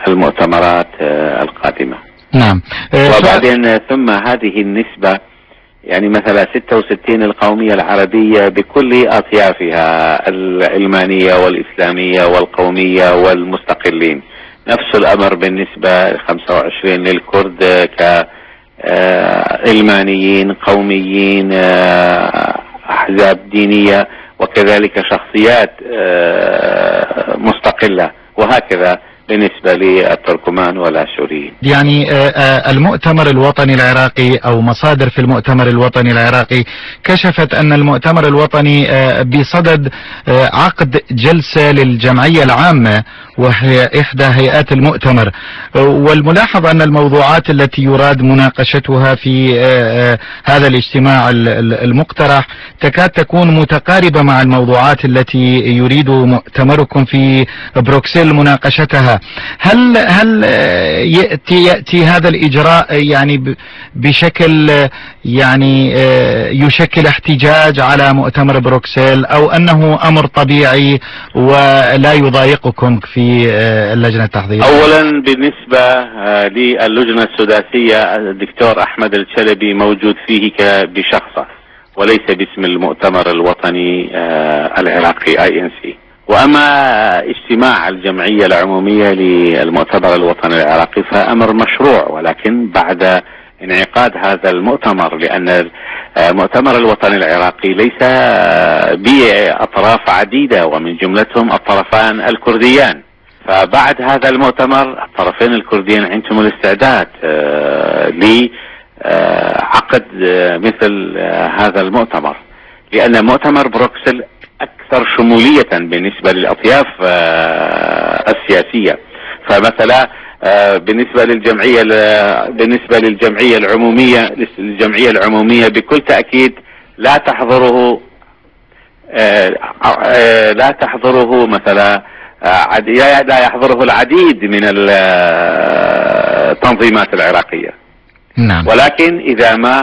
للمؤتمرات القادمة. نعم. وبعدين ثم هذه النسبة يعني مثلا ستة وستين القومية العربية بكل أطيافها العلمانية والإسلامية والقومية والمستقلين. نفس الأمر بالنسبة خمسة وعشرين للكرد كعلمانيين قوميين أحزاب دينية وكذلك شخصيات مستقلة، وهكذا بالنسبة للتركمان والآشوريين. يعني المؤتمر الوطني العراقي أو مصادر في المؤتمر الوطني العراقي كشفت أن المؤتمر الوطني بصدد عقد جلسة للجمعية العامة وهي إحدى هيئات المؤتمر، والملاحظ أن الموضوعات التي يراد مناقشتها في هذا الاجتماع المقترح تكاد تكون متقاربة مع الموضوعات التي يريد مؤتمركم في بروكسل مناقشتها. هل هل يأتي يأتي هذا الإجراء يعني بشكل يعني يشكل احتجاج على مؤتمر بروكسل، أو أنه أمر طبيعي ولا يضايقكم في اللجنة التحضيرية؟ أولا بالنسبة للجنة السداسية الدكتور أحمد الشلبي موجود فيه بشخصه وليس باسم المؤتمر الوطني العراقي آي إن سي. وأما اجتماع الجمعية العمومية للمؤتمر الوطني العراقي فأمر مشروع، ولكن بعد انعقاد هذا المؤتمر، لأن المؤتمر الوطني العراقي ليس بأطراف عديدة ومن جملتهم الطرفان الكرديان، فبعد هذا المؤتمر الطرفين الكرديين عندهم الاستعداد لعقد مثل هذا المؤتمر، لأن مؤتمر بروكسل أكثر شمولية بالنسبة للأطياف السياسية. فمثلا بالنسبة للجمعية بالنسبة للجمعية العمومية الجمعية العمومية بكل تأكيد لا تحضره لا تحضره مثلا لا يحضره العديد من التنظيمات العراقية. نعم. ولكن إذا ما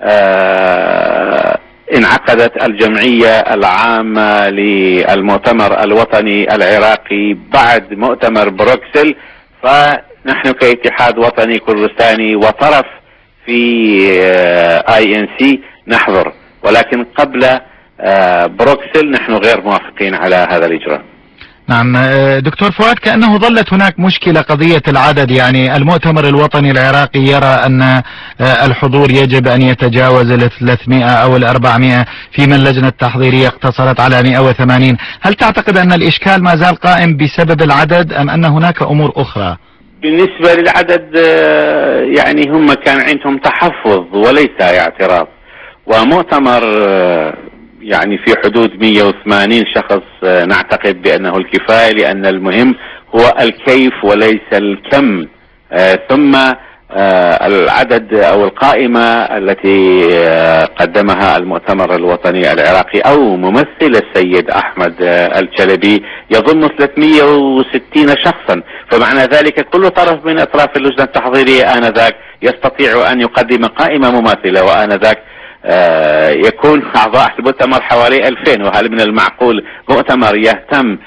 انعقدت الجمعية العامة للمؤتمر الوطني العراقي بعد مؤتمر بروكسل، فنحن كاتحاد وطني كردستاني وطرف في آي إن سي نحضر، ولكن قبل بروكسل نحن غير موافقين على هذا الإجراء. نعم دكتور فؤاد، كأنه ظلت هناك مشكلة قضية العدد، يعني المؤتمر الوطني العراقي يرى أن الحضور يجب أن يتجاوز ال ثلاثمائة أو ال أربعمائة، فيما اللجنة التحضيرية اقتصرت على مائة وثمانين. هل تعتقد أن الإشكال ما زال قائم بسبب العدد أم أن هناك أمور أخرى؟ بالنسبة للعدد يعني هم كان عندهم تحفظ وليس اعتراض، ومؤتمر يعني في حدود مائة وثمانين شخص نعتقد بأنه الكفاية، لأن المهم هو الكيف وليس الكم. آه ثم آه العدد أو القائمة التي آه قدمها المؤتمر الوطني العراقي أو ممثل السيد أحمد آه الشلبي يضم ثلاثمائة وستين شخصا، فمعنى ذلك كل طرف من أطراف اللجنة التحضيرية آنذاك يستطيع أن يقدم قائمة مماثلة، وآنذاك آه يكون أعضاء المؤتمر حوالي ألفين. وهل من المعقول مؤتمر يهتم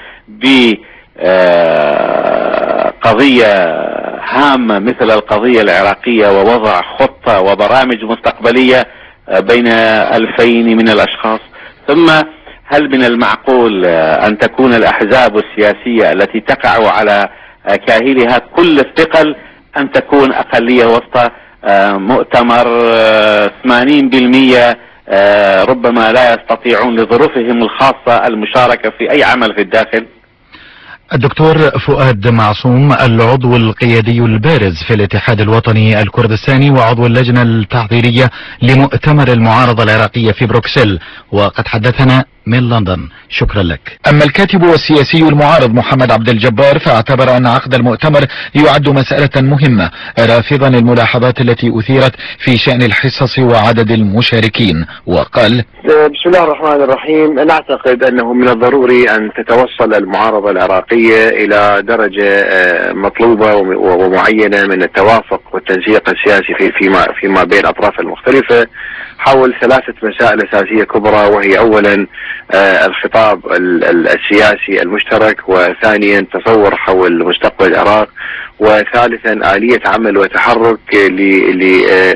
بقضية آه هامة مثل القضية العراقية ووضع خطة وبرامج مستقبلية آه بين ألفين من الأشخاص؟ ثم هل من المعقول آه أن تكون الأحزاب السياسية التي تقع على آه كاهلها كل الثقل أن تكون أقلية وسط آه مؤتمر آه ثمانين بالمئة آه ربما لا يستطيعون لظروفهم الخاصة المشاركة في أي عمل في الداخل؟ الدكتور فؤاد معصوم، العضو القيادي البارز في الاتحاد الوطني الكردستاني وعضو اللجنة التحضيرية لمؤتمر المعارضة العراقية في بروكسل، وقد حدثنا من لندن. شكرا لك. أما الكاتب والسياسي المعارض محمد عبد الجبار فاعتبر أن عقد المؤتمر يعد مسألة مهمة، رافضا الملاحظات التي أثيرت في شأن الحصص وعدد المشاركين، وقال: بسم الله الرحمن الرحيم. نعتقد أنه من الضروري أن تتوصل المعارضة العراقية إلى درجة مطلوبة ومعينة من التوافق والتنسيق السياسي في فيما فيما بين الأطراف المختلفة حول ثلاثة مسائل أساسية كبرى، وهي أولا الخطاب السياسي المشترك، وثانيا تصور حول مستقبل العراق، وثالثا آلية عمل وتحرك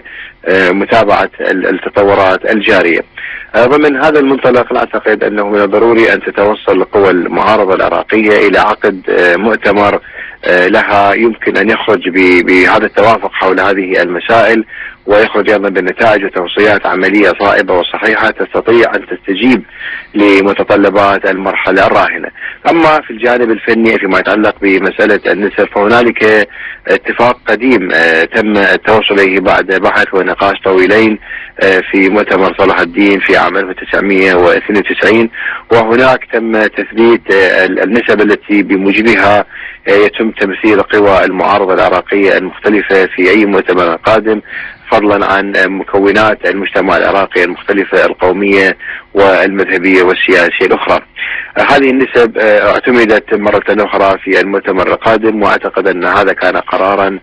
متابعة التطورات الجارية. ومن هذا المنطلق نعتقد أنه من الضروري أن تتوصل القوى المعارضة العراقية إلى عقد مؤتمر لها يمكن أن يخرج بهذا التوافق حول هذه المسائل، ويخرج أيضا بالنتائج وتوصيات عملية صائبة وصحيحة تستطيع أن تستجيب لمتطلبات المرحلة الراهنة. أما في الجانب الفني فيما يتعلق بمسألة النسب فهنالك اتفاق قديم تم التوصل إليه بعد بحث ونقاش طويلين في مؤتمر صلاح الدين في عام ألف وتسعمئة واثنين وتسعين، وهناك تم تثبيت النسب التي بموجبها يتم تمثيل قوى المعارضة العراقية المختلفة في أي مؤتمر قادم، فضلا عن مكونات المجتمع العراقي المختلفة القومية والمذهبية والسياسية الأخرى. هذه النسب اعتمدت مرة أخرى في المؤتمر القادم، وأعتقد أن هذا كان قرارا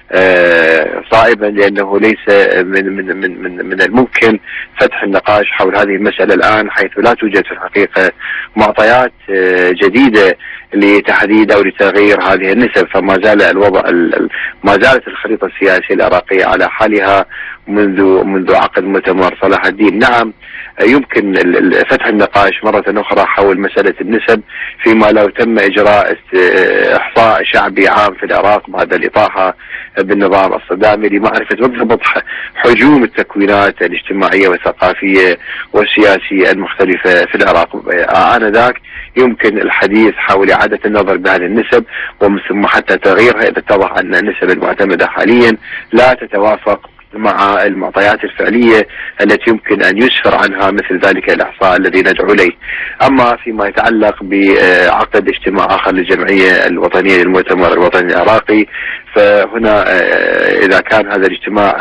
صائبا، لأنه ليس من من من من الممكن فتح النقاش حول هذه المسألة الآن، حيث لا توجد في الحقيقة معطيات جديدة لتحديد أو لتغيير هذه النسب، فما زال الوضع ما زالت الخريطة السياسية العراقية على حالها منذ منذ عقد مؤتمر صلاح الدين. نعم يمكن فتح النقاش مرة أخرى حول مسألة النسب فيما لو تم إجراء إحصاء شعبي عام في العراق بعد الإطاحة بالنظام الصدامي لمعرفة بالضبط حجوم التكوينات الاجتماعية والثقافية والسياسية المختلفة في العراق. آنذاك يمكن الحديث حول إعادة النظر بهذه النسب ومن ثم حتى تغييرها إذا اتضح أن النسب المعتمدة حاليا لا تتوافق مع المعطيات الفعلية التي يمكن أن يسفر عنها مثل ذلك الإحصاء الذي ندعو إليه. أما فيما يتعلق بعقد اجتماع آخر للجمعية الوطنية للمؤتمر الوطني العراقي، فهنا إذا كان هذا الاجتماع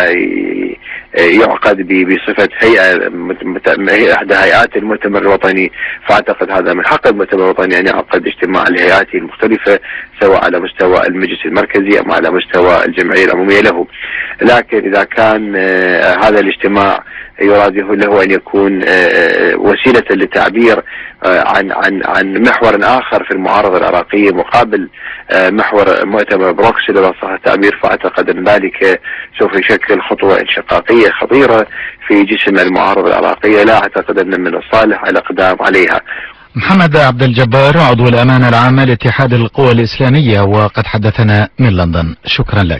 يعقد بصفة هيئة إحدى هيئات المؤتمر الوطني، فأعتقد هذا من حق المؤتمر الوطني أن يعقد اجتماع لهيئاته المختلفة سواء على مستوى المجلس المركزي أو على مستوى الجمعية العمومية له. لكن إذا كان هذا الاجتماع يراد له أن يكون وسيلة للتعبير عن عن عن محور آخر في المعارضة العراقية مقابل محور مؤتمر بروكسل إذا صح التعبير، فأعتقد أن ذلك سوف يشكل خطوة انشقاقية خطيرة في جسم المعارضة العراقية، لا أعتقد أن من الصالح الإقدام عليها. محمد عبد الجبار، عضو الأمانة العامة لاتحاد القوى الإسلامية، وقد حدثنا من لندن. شكرا لك.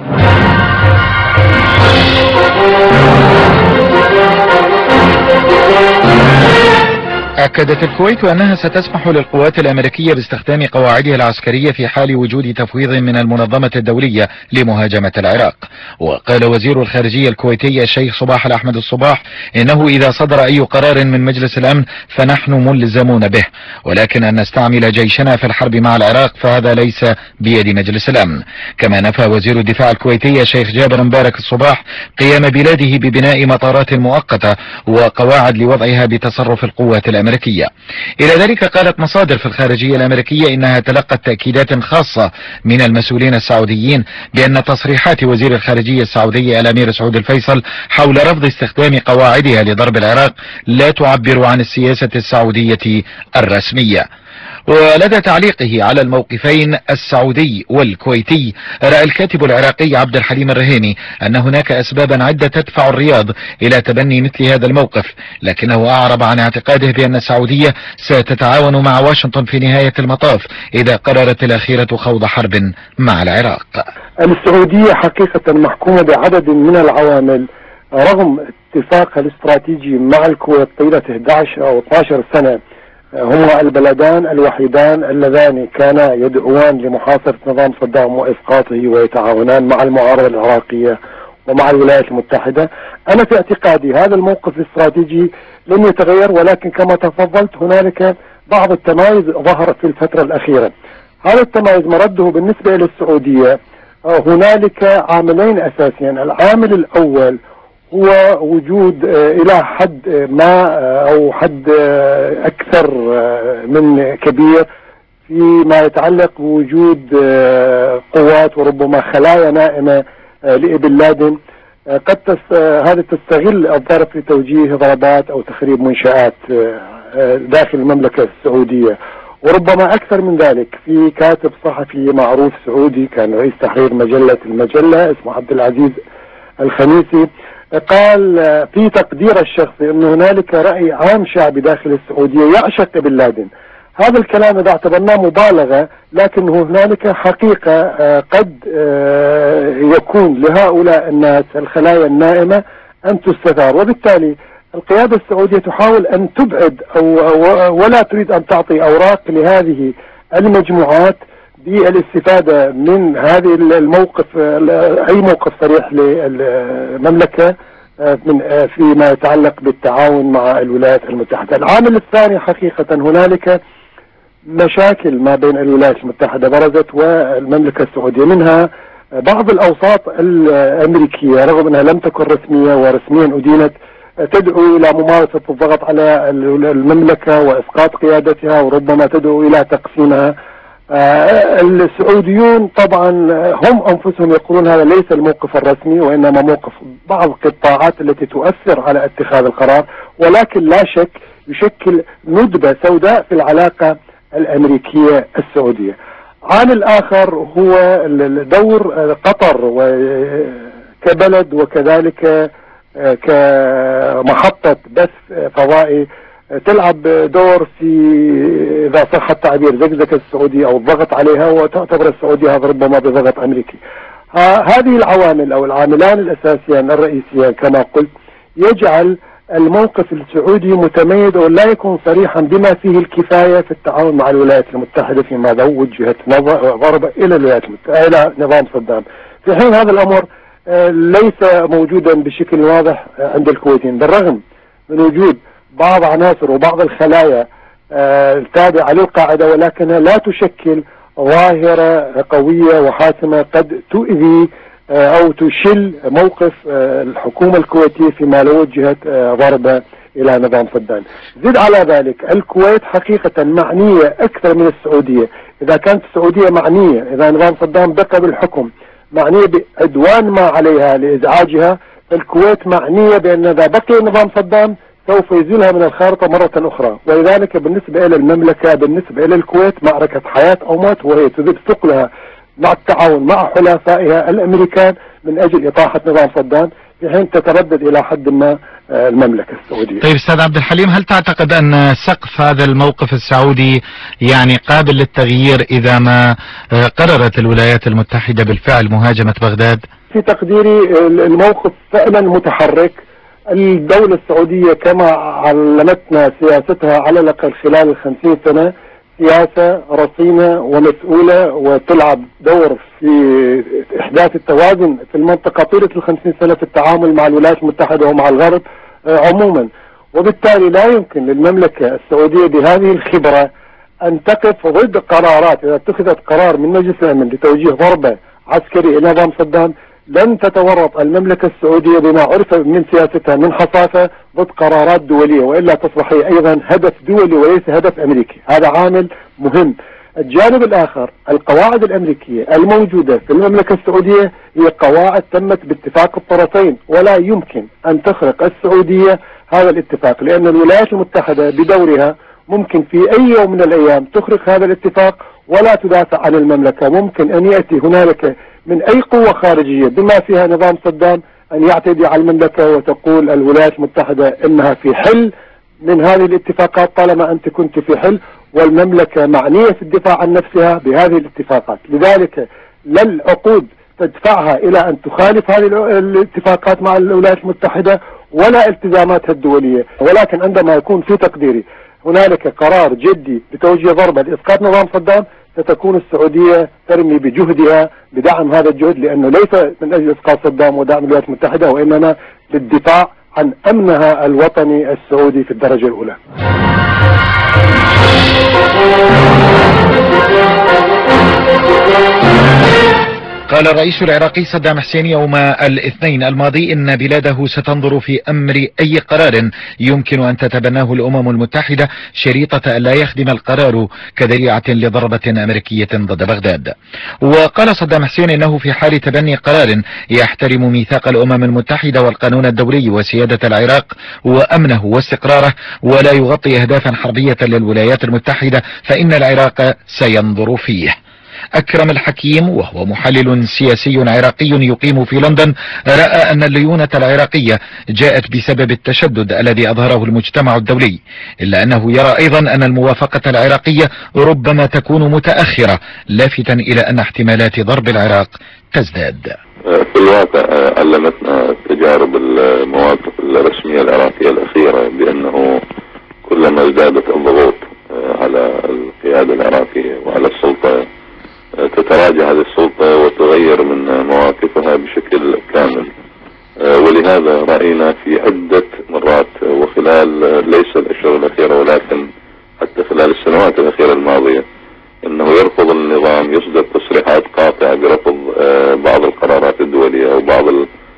أكدت الكويت أنها ستسمح للقوات الأمريكية باستخدام قواعدها العسكرية في حال وجود تفويض من المنظمة الدولية لمهاجمة العراق. وقال وزير الخارجية الكويتي الشيخ صباح الأحمد الصباح إنه إذا صدر أي قرار من مجلس الأمن فنحن ملزمون به، ولكن أن نستعمل جيشنا في الحرب مع العراق فهذا ليس بيد مجلس الأمن. كما نفى وزير الدفاع الكويتي الشيخ جابر مبارك الصباح قيام بلاده ببناء مطارات مؤقتة وقواعد لوضعها بتصرف القوات الأمريكية. إلى ذلك قالت مصادر في الخارجية الأمريكية إنها تلقت تأكيدات خاصة من المسؤولين السعوديين بأن تصريحات وزير الخارجية السعودي الأمير سعود الفيصل حول رفض استخدام قواعدها لضرب العراق لا تعبر عن السياسة السعودية الرسمية. ولدى تعليقه على الموقفين السعودي والكويتي، رأى الكاتب العراقي عبد الحليم الرهيني أن هناك أسبابا عدة تدفع الرياض إلى تبني مثل هذا الموقف، لكنه أعرب عن اعتقاده بأن السعودية ستتعاون مع واشنطن في نهاية المطاف إذا قررت الأخيرة خوض حرب مع العراق. السعودية حقيقة محكومة بعدد من العوامل رغم اتفاقها الاستراتيجي مع الكويت طيلة إحدى عشر أو اثني عشر سنة. هما البلدان الوحيدان اللذان كانا يدعوان لمحاصرة نظام صدام وإسقاطه ويتعاونان مع المعارضة العراقية ومع الولايات المتحدة. أنا في اعتقادي هذا الموقف الاستراتيجي لن يتغير، ولكن كما تفضلت هنالك بعض التمايز ظهرت في الفترة الأخيرة. هذا التمايز مرده بالنسبة للسعودية هنالك عاملين أساسيين. العامل الأول هو وجود إلى حد ما أو حد أكثر من كبير فيما يتعلق بوجود قوات وربما خلايا نائمة لابن لادن قد تس هذا تستغل الظرف لتوجيه ضربات أو تخريب منشآت داخل المملكة السعودية. وربما أكثر من ذلك، في كاتب صحفي معروف سعودي كان رئيس تحرير مجلة المجلة اسمه عبد العزيز الخميسي قال في تقدير الشخصي أن هنالك رأي عام شعبي داخل السعودية يعشق بن لادن. هذا الكلام إذا اعتبرناه مبالغة، لكن هنالك حقيقة قد يكون لهؤلاء الناس الخلايا النائمة أن تستثار، وبالتالي القيادة السعودية تحاول أن تبعد أو ولا تريد أن تعطي أوراق لهذه المجموعات بالاستفادة من هذه الموقف، أي موقف صريح للمملكة من فيما يتعلق بالتعاون مع الولايات المتحدة. العامل الثاني حقيقة هنالك مشاكل ما بين الولايات المتحدة برزت والمملكة السعودية، منها بعض الأوساط الأمريكية رغم أنها لم تكن رسمية ورسميا أدينت تدعو إلى ممارسة الضغط على المملكة وإسقاط قيادتها، وربما تدعو إلى تقسيمها. آه السعوديون طبعا هم أنفسهم يقولون هذا ليس الموقف الرسمي، وإنما موقف بعض القطاعات التي تؤثر على اتخاذ القرار، ولكن لا شك يشكل ندبة سوداء في العلاقة الأمريكية السعودية. عامل آخر هو دور قطر كبلد وكذلك كمحطة بث فضائي تلعب دور في، إذا صح التعبير، زقزقة السعودية أو الضغط عليها، وتعتبر السعودية هذا ربما بضغط أمريكي. هذه العوامل أو العاملان الأساسيان الرئيسيان كما قلت يجعل الموقف السعودي متميز ولا يكون صريحا بما فيه الكفاية في التعاون مع الولايات المتحدة فيما لو وجهت ضربة إلى الولايات المتحدة إلى نظام صدام، في حين هذا الأمر ليس موجودا بشكل واضح عند الكويتيين، بالرغم من وجود بعض عناصر وبعض الخلايا التابعة للقاعدة، ولكنها لا تشكل ظاهرة قوية وحاسمة قد تؤذي أو تشل موقف الحكومة الكويتية فيما لو وجهت ضربة إلى نظام صدام. زد على ذلك الكويت حقيقة معنية أكثر من السعودية. إذا كانت السعودية معنية إذا نظام صدام بقى بالحكم معنية بعدوان ما عليها لإزعاجها، فالكويت معنية بأن إذا بقي نظام صدام سوف يزيلها من الخارطة مرة أخرى. ولذلك بالنسبة إلى المملكة، بالنسبة إلى الكويت، معركة حياة أو موت، وهي تذب ثقلها مع التعاون مع حلفائها الأمريكان من أجل إطاحة نظام صدام، في حين تتردد إلى حد ما المملكة السعودية. طيب أستاذ عبد الحليم، هل تعتقد أن سقف هذا الموقف السعودي يعني قابل للتغيير إذا ما قررت الولايات المتحدة بالفعل مهاجمة بغداد؟ في تقديري الموقف فعلا متحرك. الدولة السعودية كما علمتنا سياستها على الأقل خلال الخمسين سنة سياسة رصينة ومسؤولة، وتلعب دور في إحداث التوازن في المنطقة طيلة الخمسين سنة في التعامل مع الولايات المتحدة ومع الغرب عموما. وبالتالي لا يمكن للمملكة السعودية بهذه الخبرة أن تقف ضد قرارات. إذا اتخذت قرار من مجلس الأمن لتوجيه ضربة عسكرية إلى نظام صدام، لن تتورط المملكة السعودية بما عرف من سياستها من حصافة ضد قرارات دولية، وإلا تصبح هي أيضا هدف دولي وليس هدف أمريكي. هذا عامل مهم. الجانب الآخر، القواعد الأمريكية الموجودة في المملكة السعودية هي قواعد تمت باتفاق الطرفين، ولا يمكن أن تخرق السعودية هذا الاتفاق، لأن الولايات المتحدة بدورها ممكن في أي يوم من الأيام تخرق هذا الاتفاق ولا تدافع عن المملكة. ممكن أن يأتي هنالك من أي قوة خارجية بما فيها نظام صدام أن يعتدي على المملكة وتقول الولايات المتحدة إنها في حل من هذه الاتفاقات طالما أنت كنت في حل، والمملكة معنية في الدفاع عن نفسها بهذه الاتفاقات. لذلك لا العقود تدفعها إلى أن تخالف هذه الاتفاقات مع الولايات المتحدة ولا التزاماتها الدولية، ولكن عندما يكون في تقديري هنالك قرار جدي بتوجيه ضربة لإسقاط نظام صدام، ستكون السعودية ترمي بجهدها بدعم هذا الجهد، لأنه ليس من أجل إسقاط صدام ودعم الولايات المتحدة، وإنما للدفاع عن أمنها الوطني السعودي في الدرجة الأولى. قال الرئيس العراقي صدام حسين يوم الاثنين الماضي إن بلاده ستنظر في أمر أي قرار يمكن أن تتبناه الأمم المتحدة شريطة أن لا يخدم القرار كذريعة لضربة أمريكية ضد بغداد. وقال صدام حسين إنه في حال تبني قرار يحترم ميثاق الأمم المتحدة والقانون الدولي وسيادة العراق وأمنه واستقراره ولا يغطي أهدافا حربية للولايات المتحدة فإن العراق سينظر فيه. أكرم الحكيم وهو محلل سياسي عراقي يقيم في لندن رأى أن الليونة العراقية جاءت بسبب التشدد الذي أظهره المجتمع الدولي، إلا أنه يرى أيضا أن الموافقة العراقية ربما تكون متأخرة، لافتا إلى أن احتمالات ضرب العراق تزداد. في الواقع علمتنا تجارب المواقف الرسمية العراقية الأخيرة بأنه كلما ازدادت الضغوط على القيادة العراقية وعلى السلطة تتراجع هذه السلطة وتغير من مواقفها بشكل كامل، ولهذا رأينا في عدة مرات وخلال ليس الأشهر الأخيرة ولكن حتى خلال السنوات الأخيرة الماضية أنه يرفض النظام، يصدر تصريحات قاطعة برفض بعض القرارات الدولية أو بعض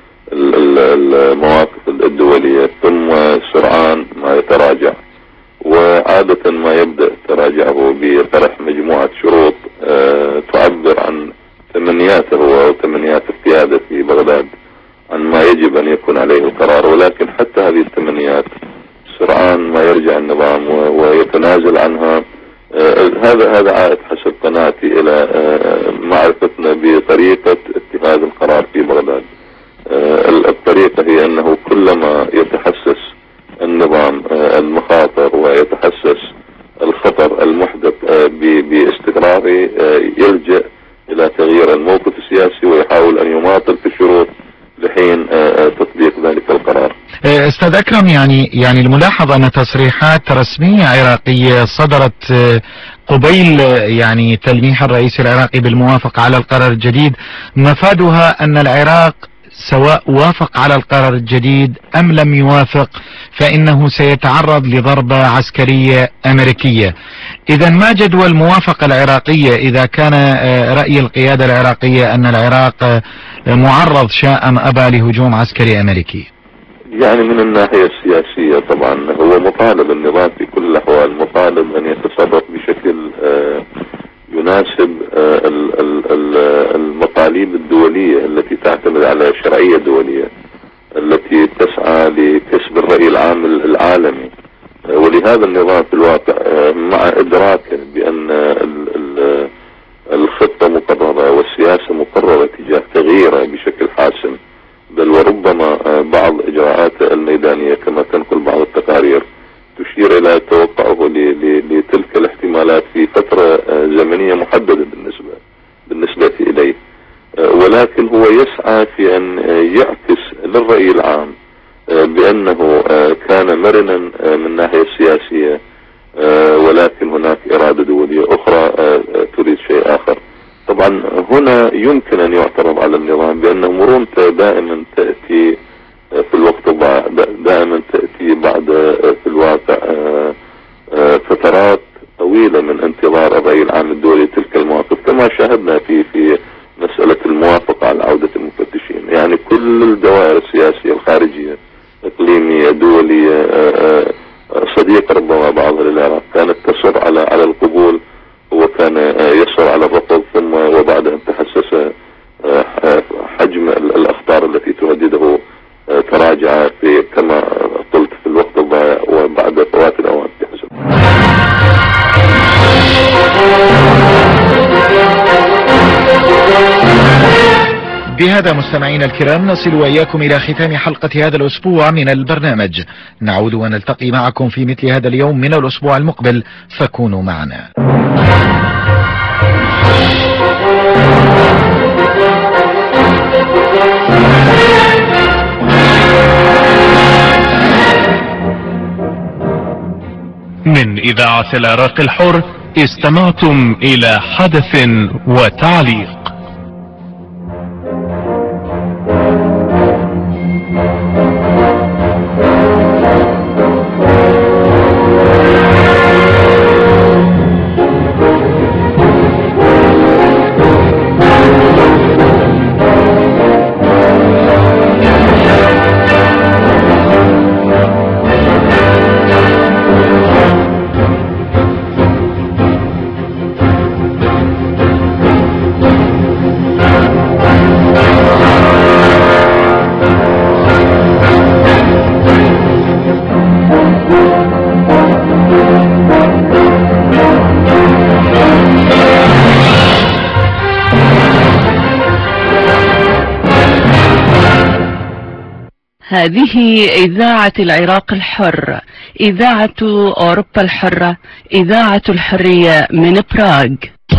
المواقف الدولية، ثم سرعان ما يتراجع، وعادة ما يبدأ تراجعه بطرح مجموعة شروط تعبر عن تمنياته أو تمنيات القيادة في بغداد عن ما يجب أن يكون عليه القرار، ولكن حتى هذه التمنيات سرعان ما يرجع النظام ويتنازل عنها. هذا هذا عائد حسب قناعتي إلى معرفتنا بطريقة اتخاذ القرار في بغداد. الطريقة هي أنه كلما يتحسس النظام المخاطر ويتحسس الخطر المحدث باستقراره يلجأ إلى تغيير الموقف السياسي ويحاول أن يماطل في الشروط لحين تطبيق ذلك القرار. استاذ أكرم، يعني يعني الملاحظ أن تصريحات رسمية عراقية صدرت قبيل يعني تلميح الرئيس العراقي بالموافقة على القرار الجديد مفادها أن العراق سواء وافق على القرار الجديد أم لم يوافق فإنه سيتعرض لضربة عسكرية أمريكية. إذا ما جدوى الموافقة العراقية إذا كان رأي القيادة العراقية أن العراق معرض شاء أم أبى لهجوم عسكري أمريكي؟ يعني من الناحية السياسية طبعا هو مطالب، النظام في كل الأحوال مطالب أن يتصرف بشكل يناسب المطالب الدولية التي تعتمد على شرعية دولية التي تسعى لكسب الرأي العام العالمي. ولهذا النظام في الواقع مع إدراكه بأن الخطة مقررة والسياسة مقررة تجاه تغييرها بشكل حاسم، بل وربما بعض إجراءاته الميدانية كما تنقل بعض التقارير تشير إلى توقعه لتلك الاحتمالات في فترة زمنية محددة بالنسبة بالنسبة إليه، ولكن هو يسعى في أن يعكس للرأي العام بأنه كان مرنا من الناحية السياسية، ولكن هناك إرادة دولية أخرى تريد شيء آخر. طبعا هنا يمكن أن يعترض على النظام بأنه مرونته دائما تأتي في الوقت دائما تأتي بعد في الواقع فترات طويلة من انتظار الرأي العام الدولي تلك المواقف، كما شاهدنا في في مسألة الموافقة على عودة المفتشين. يعني كل الدوائر السياسية الخارجية إقليمية دولية صديقة ربما بعضها للعراق كانت تصر على على القبول وكان يصر على الرفض، ثم وبعد أن تحسس حجم الأخطار التي تهدده تراجع في كما قلت في الوقت الضائع وبعد فوات الأوان بحسب. بهذا مستمعينا الكرام نصل وإياكم إلى ختام حلقة هذا الأسبوع من البرنامج، نعود ونلتقي معكم في مثل هذا اليوم من الأسبوع المقبل، فكونوا معنا. من إذاعة العراق الحر استمعتم إلى حدث وتعليق. هذه إذاعة العراق الحر، إذاعة أوروبا الحرة، إذاعة الحرية من براغ.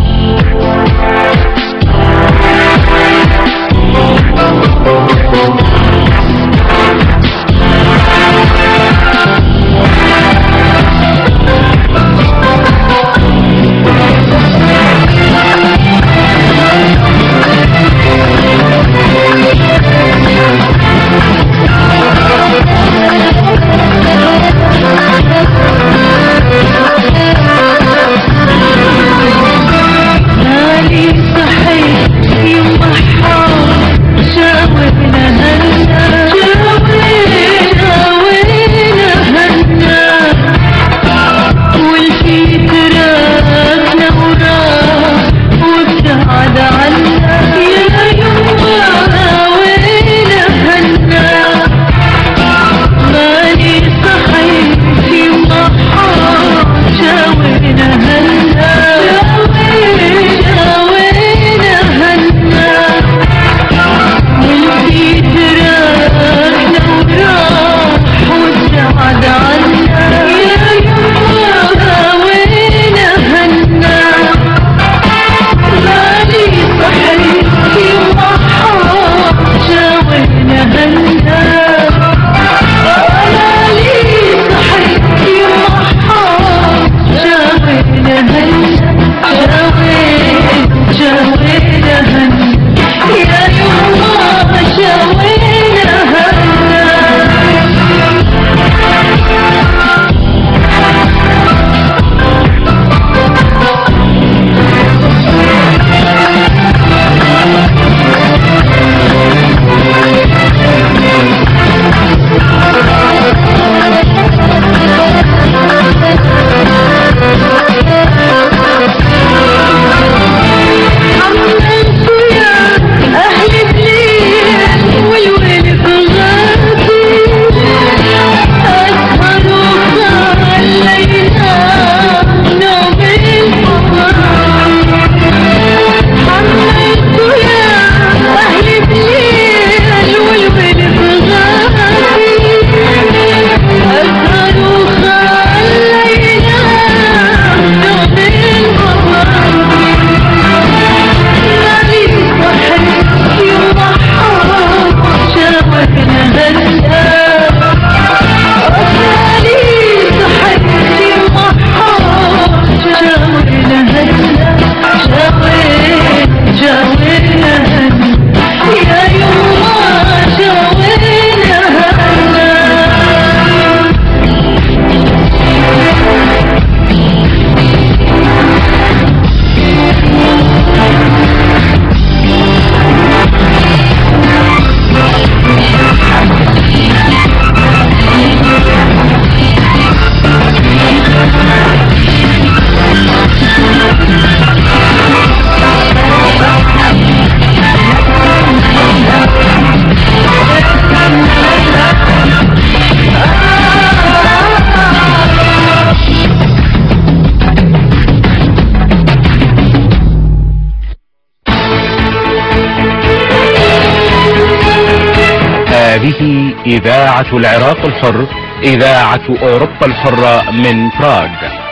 هذه إذاعة العراق الحر، إذاعة أوروبا الحرة من براغ.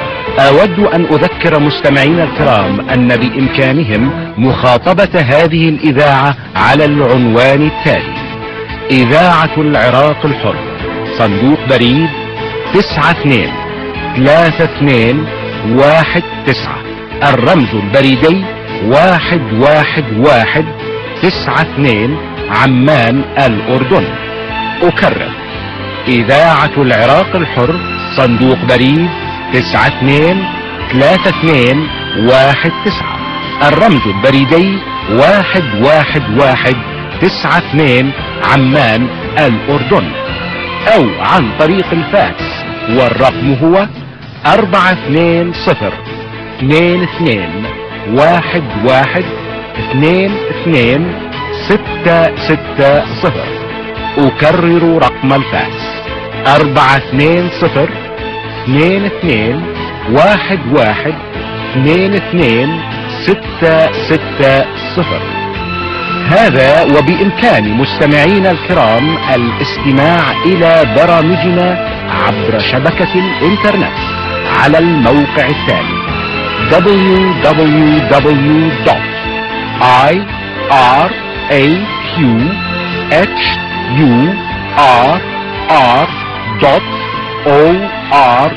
أود أن أذكر مستمعينا الكرام أن بإمكانهم مخاطبة هذه الإذاعة على العنوان التالي: إذاعة العراق الحر، صندوق بريد تسعة اثنين ثلاثة اثنين واحد تسعة، الرمز البريدي واحد واحد واحد تسعة اثنين، عمان الأردن. أكرر: إذاعة العراق الحر، صندوق بريد تسعة اثنين ثلاثة اثنين واحد تسعة، الرمز البريدي واحد واحد واحد تسعة اثنين، عمان الأردن. أو عن طريق الفاكس، والرقم هو أربعة اثنين صفر اثنين اثنين واحد واحد اثنين اثنين ستة ستة صفر. أكرر رقم الفاكس: أربعة اثنين صفر اثنين اثنين واحد واحد اثنين اثنين ستة ستة صفر. هذا وبإمكان مستمعينا الكرام الاستماع إلى برامجنا عبر شبكة الإنترنت على الموقع التالي دبليو دبليو دبليو دوت آي آر إيه كيو إتش يو آر آر دوت أو آر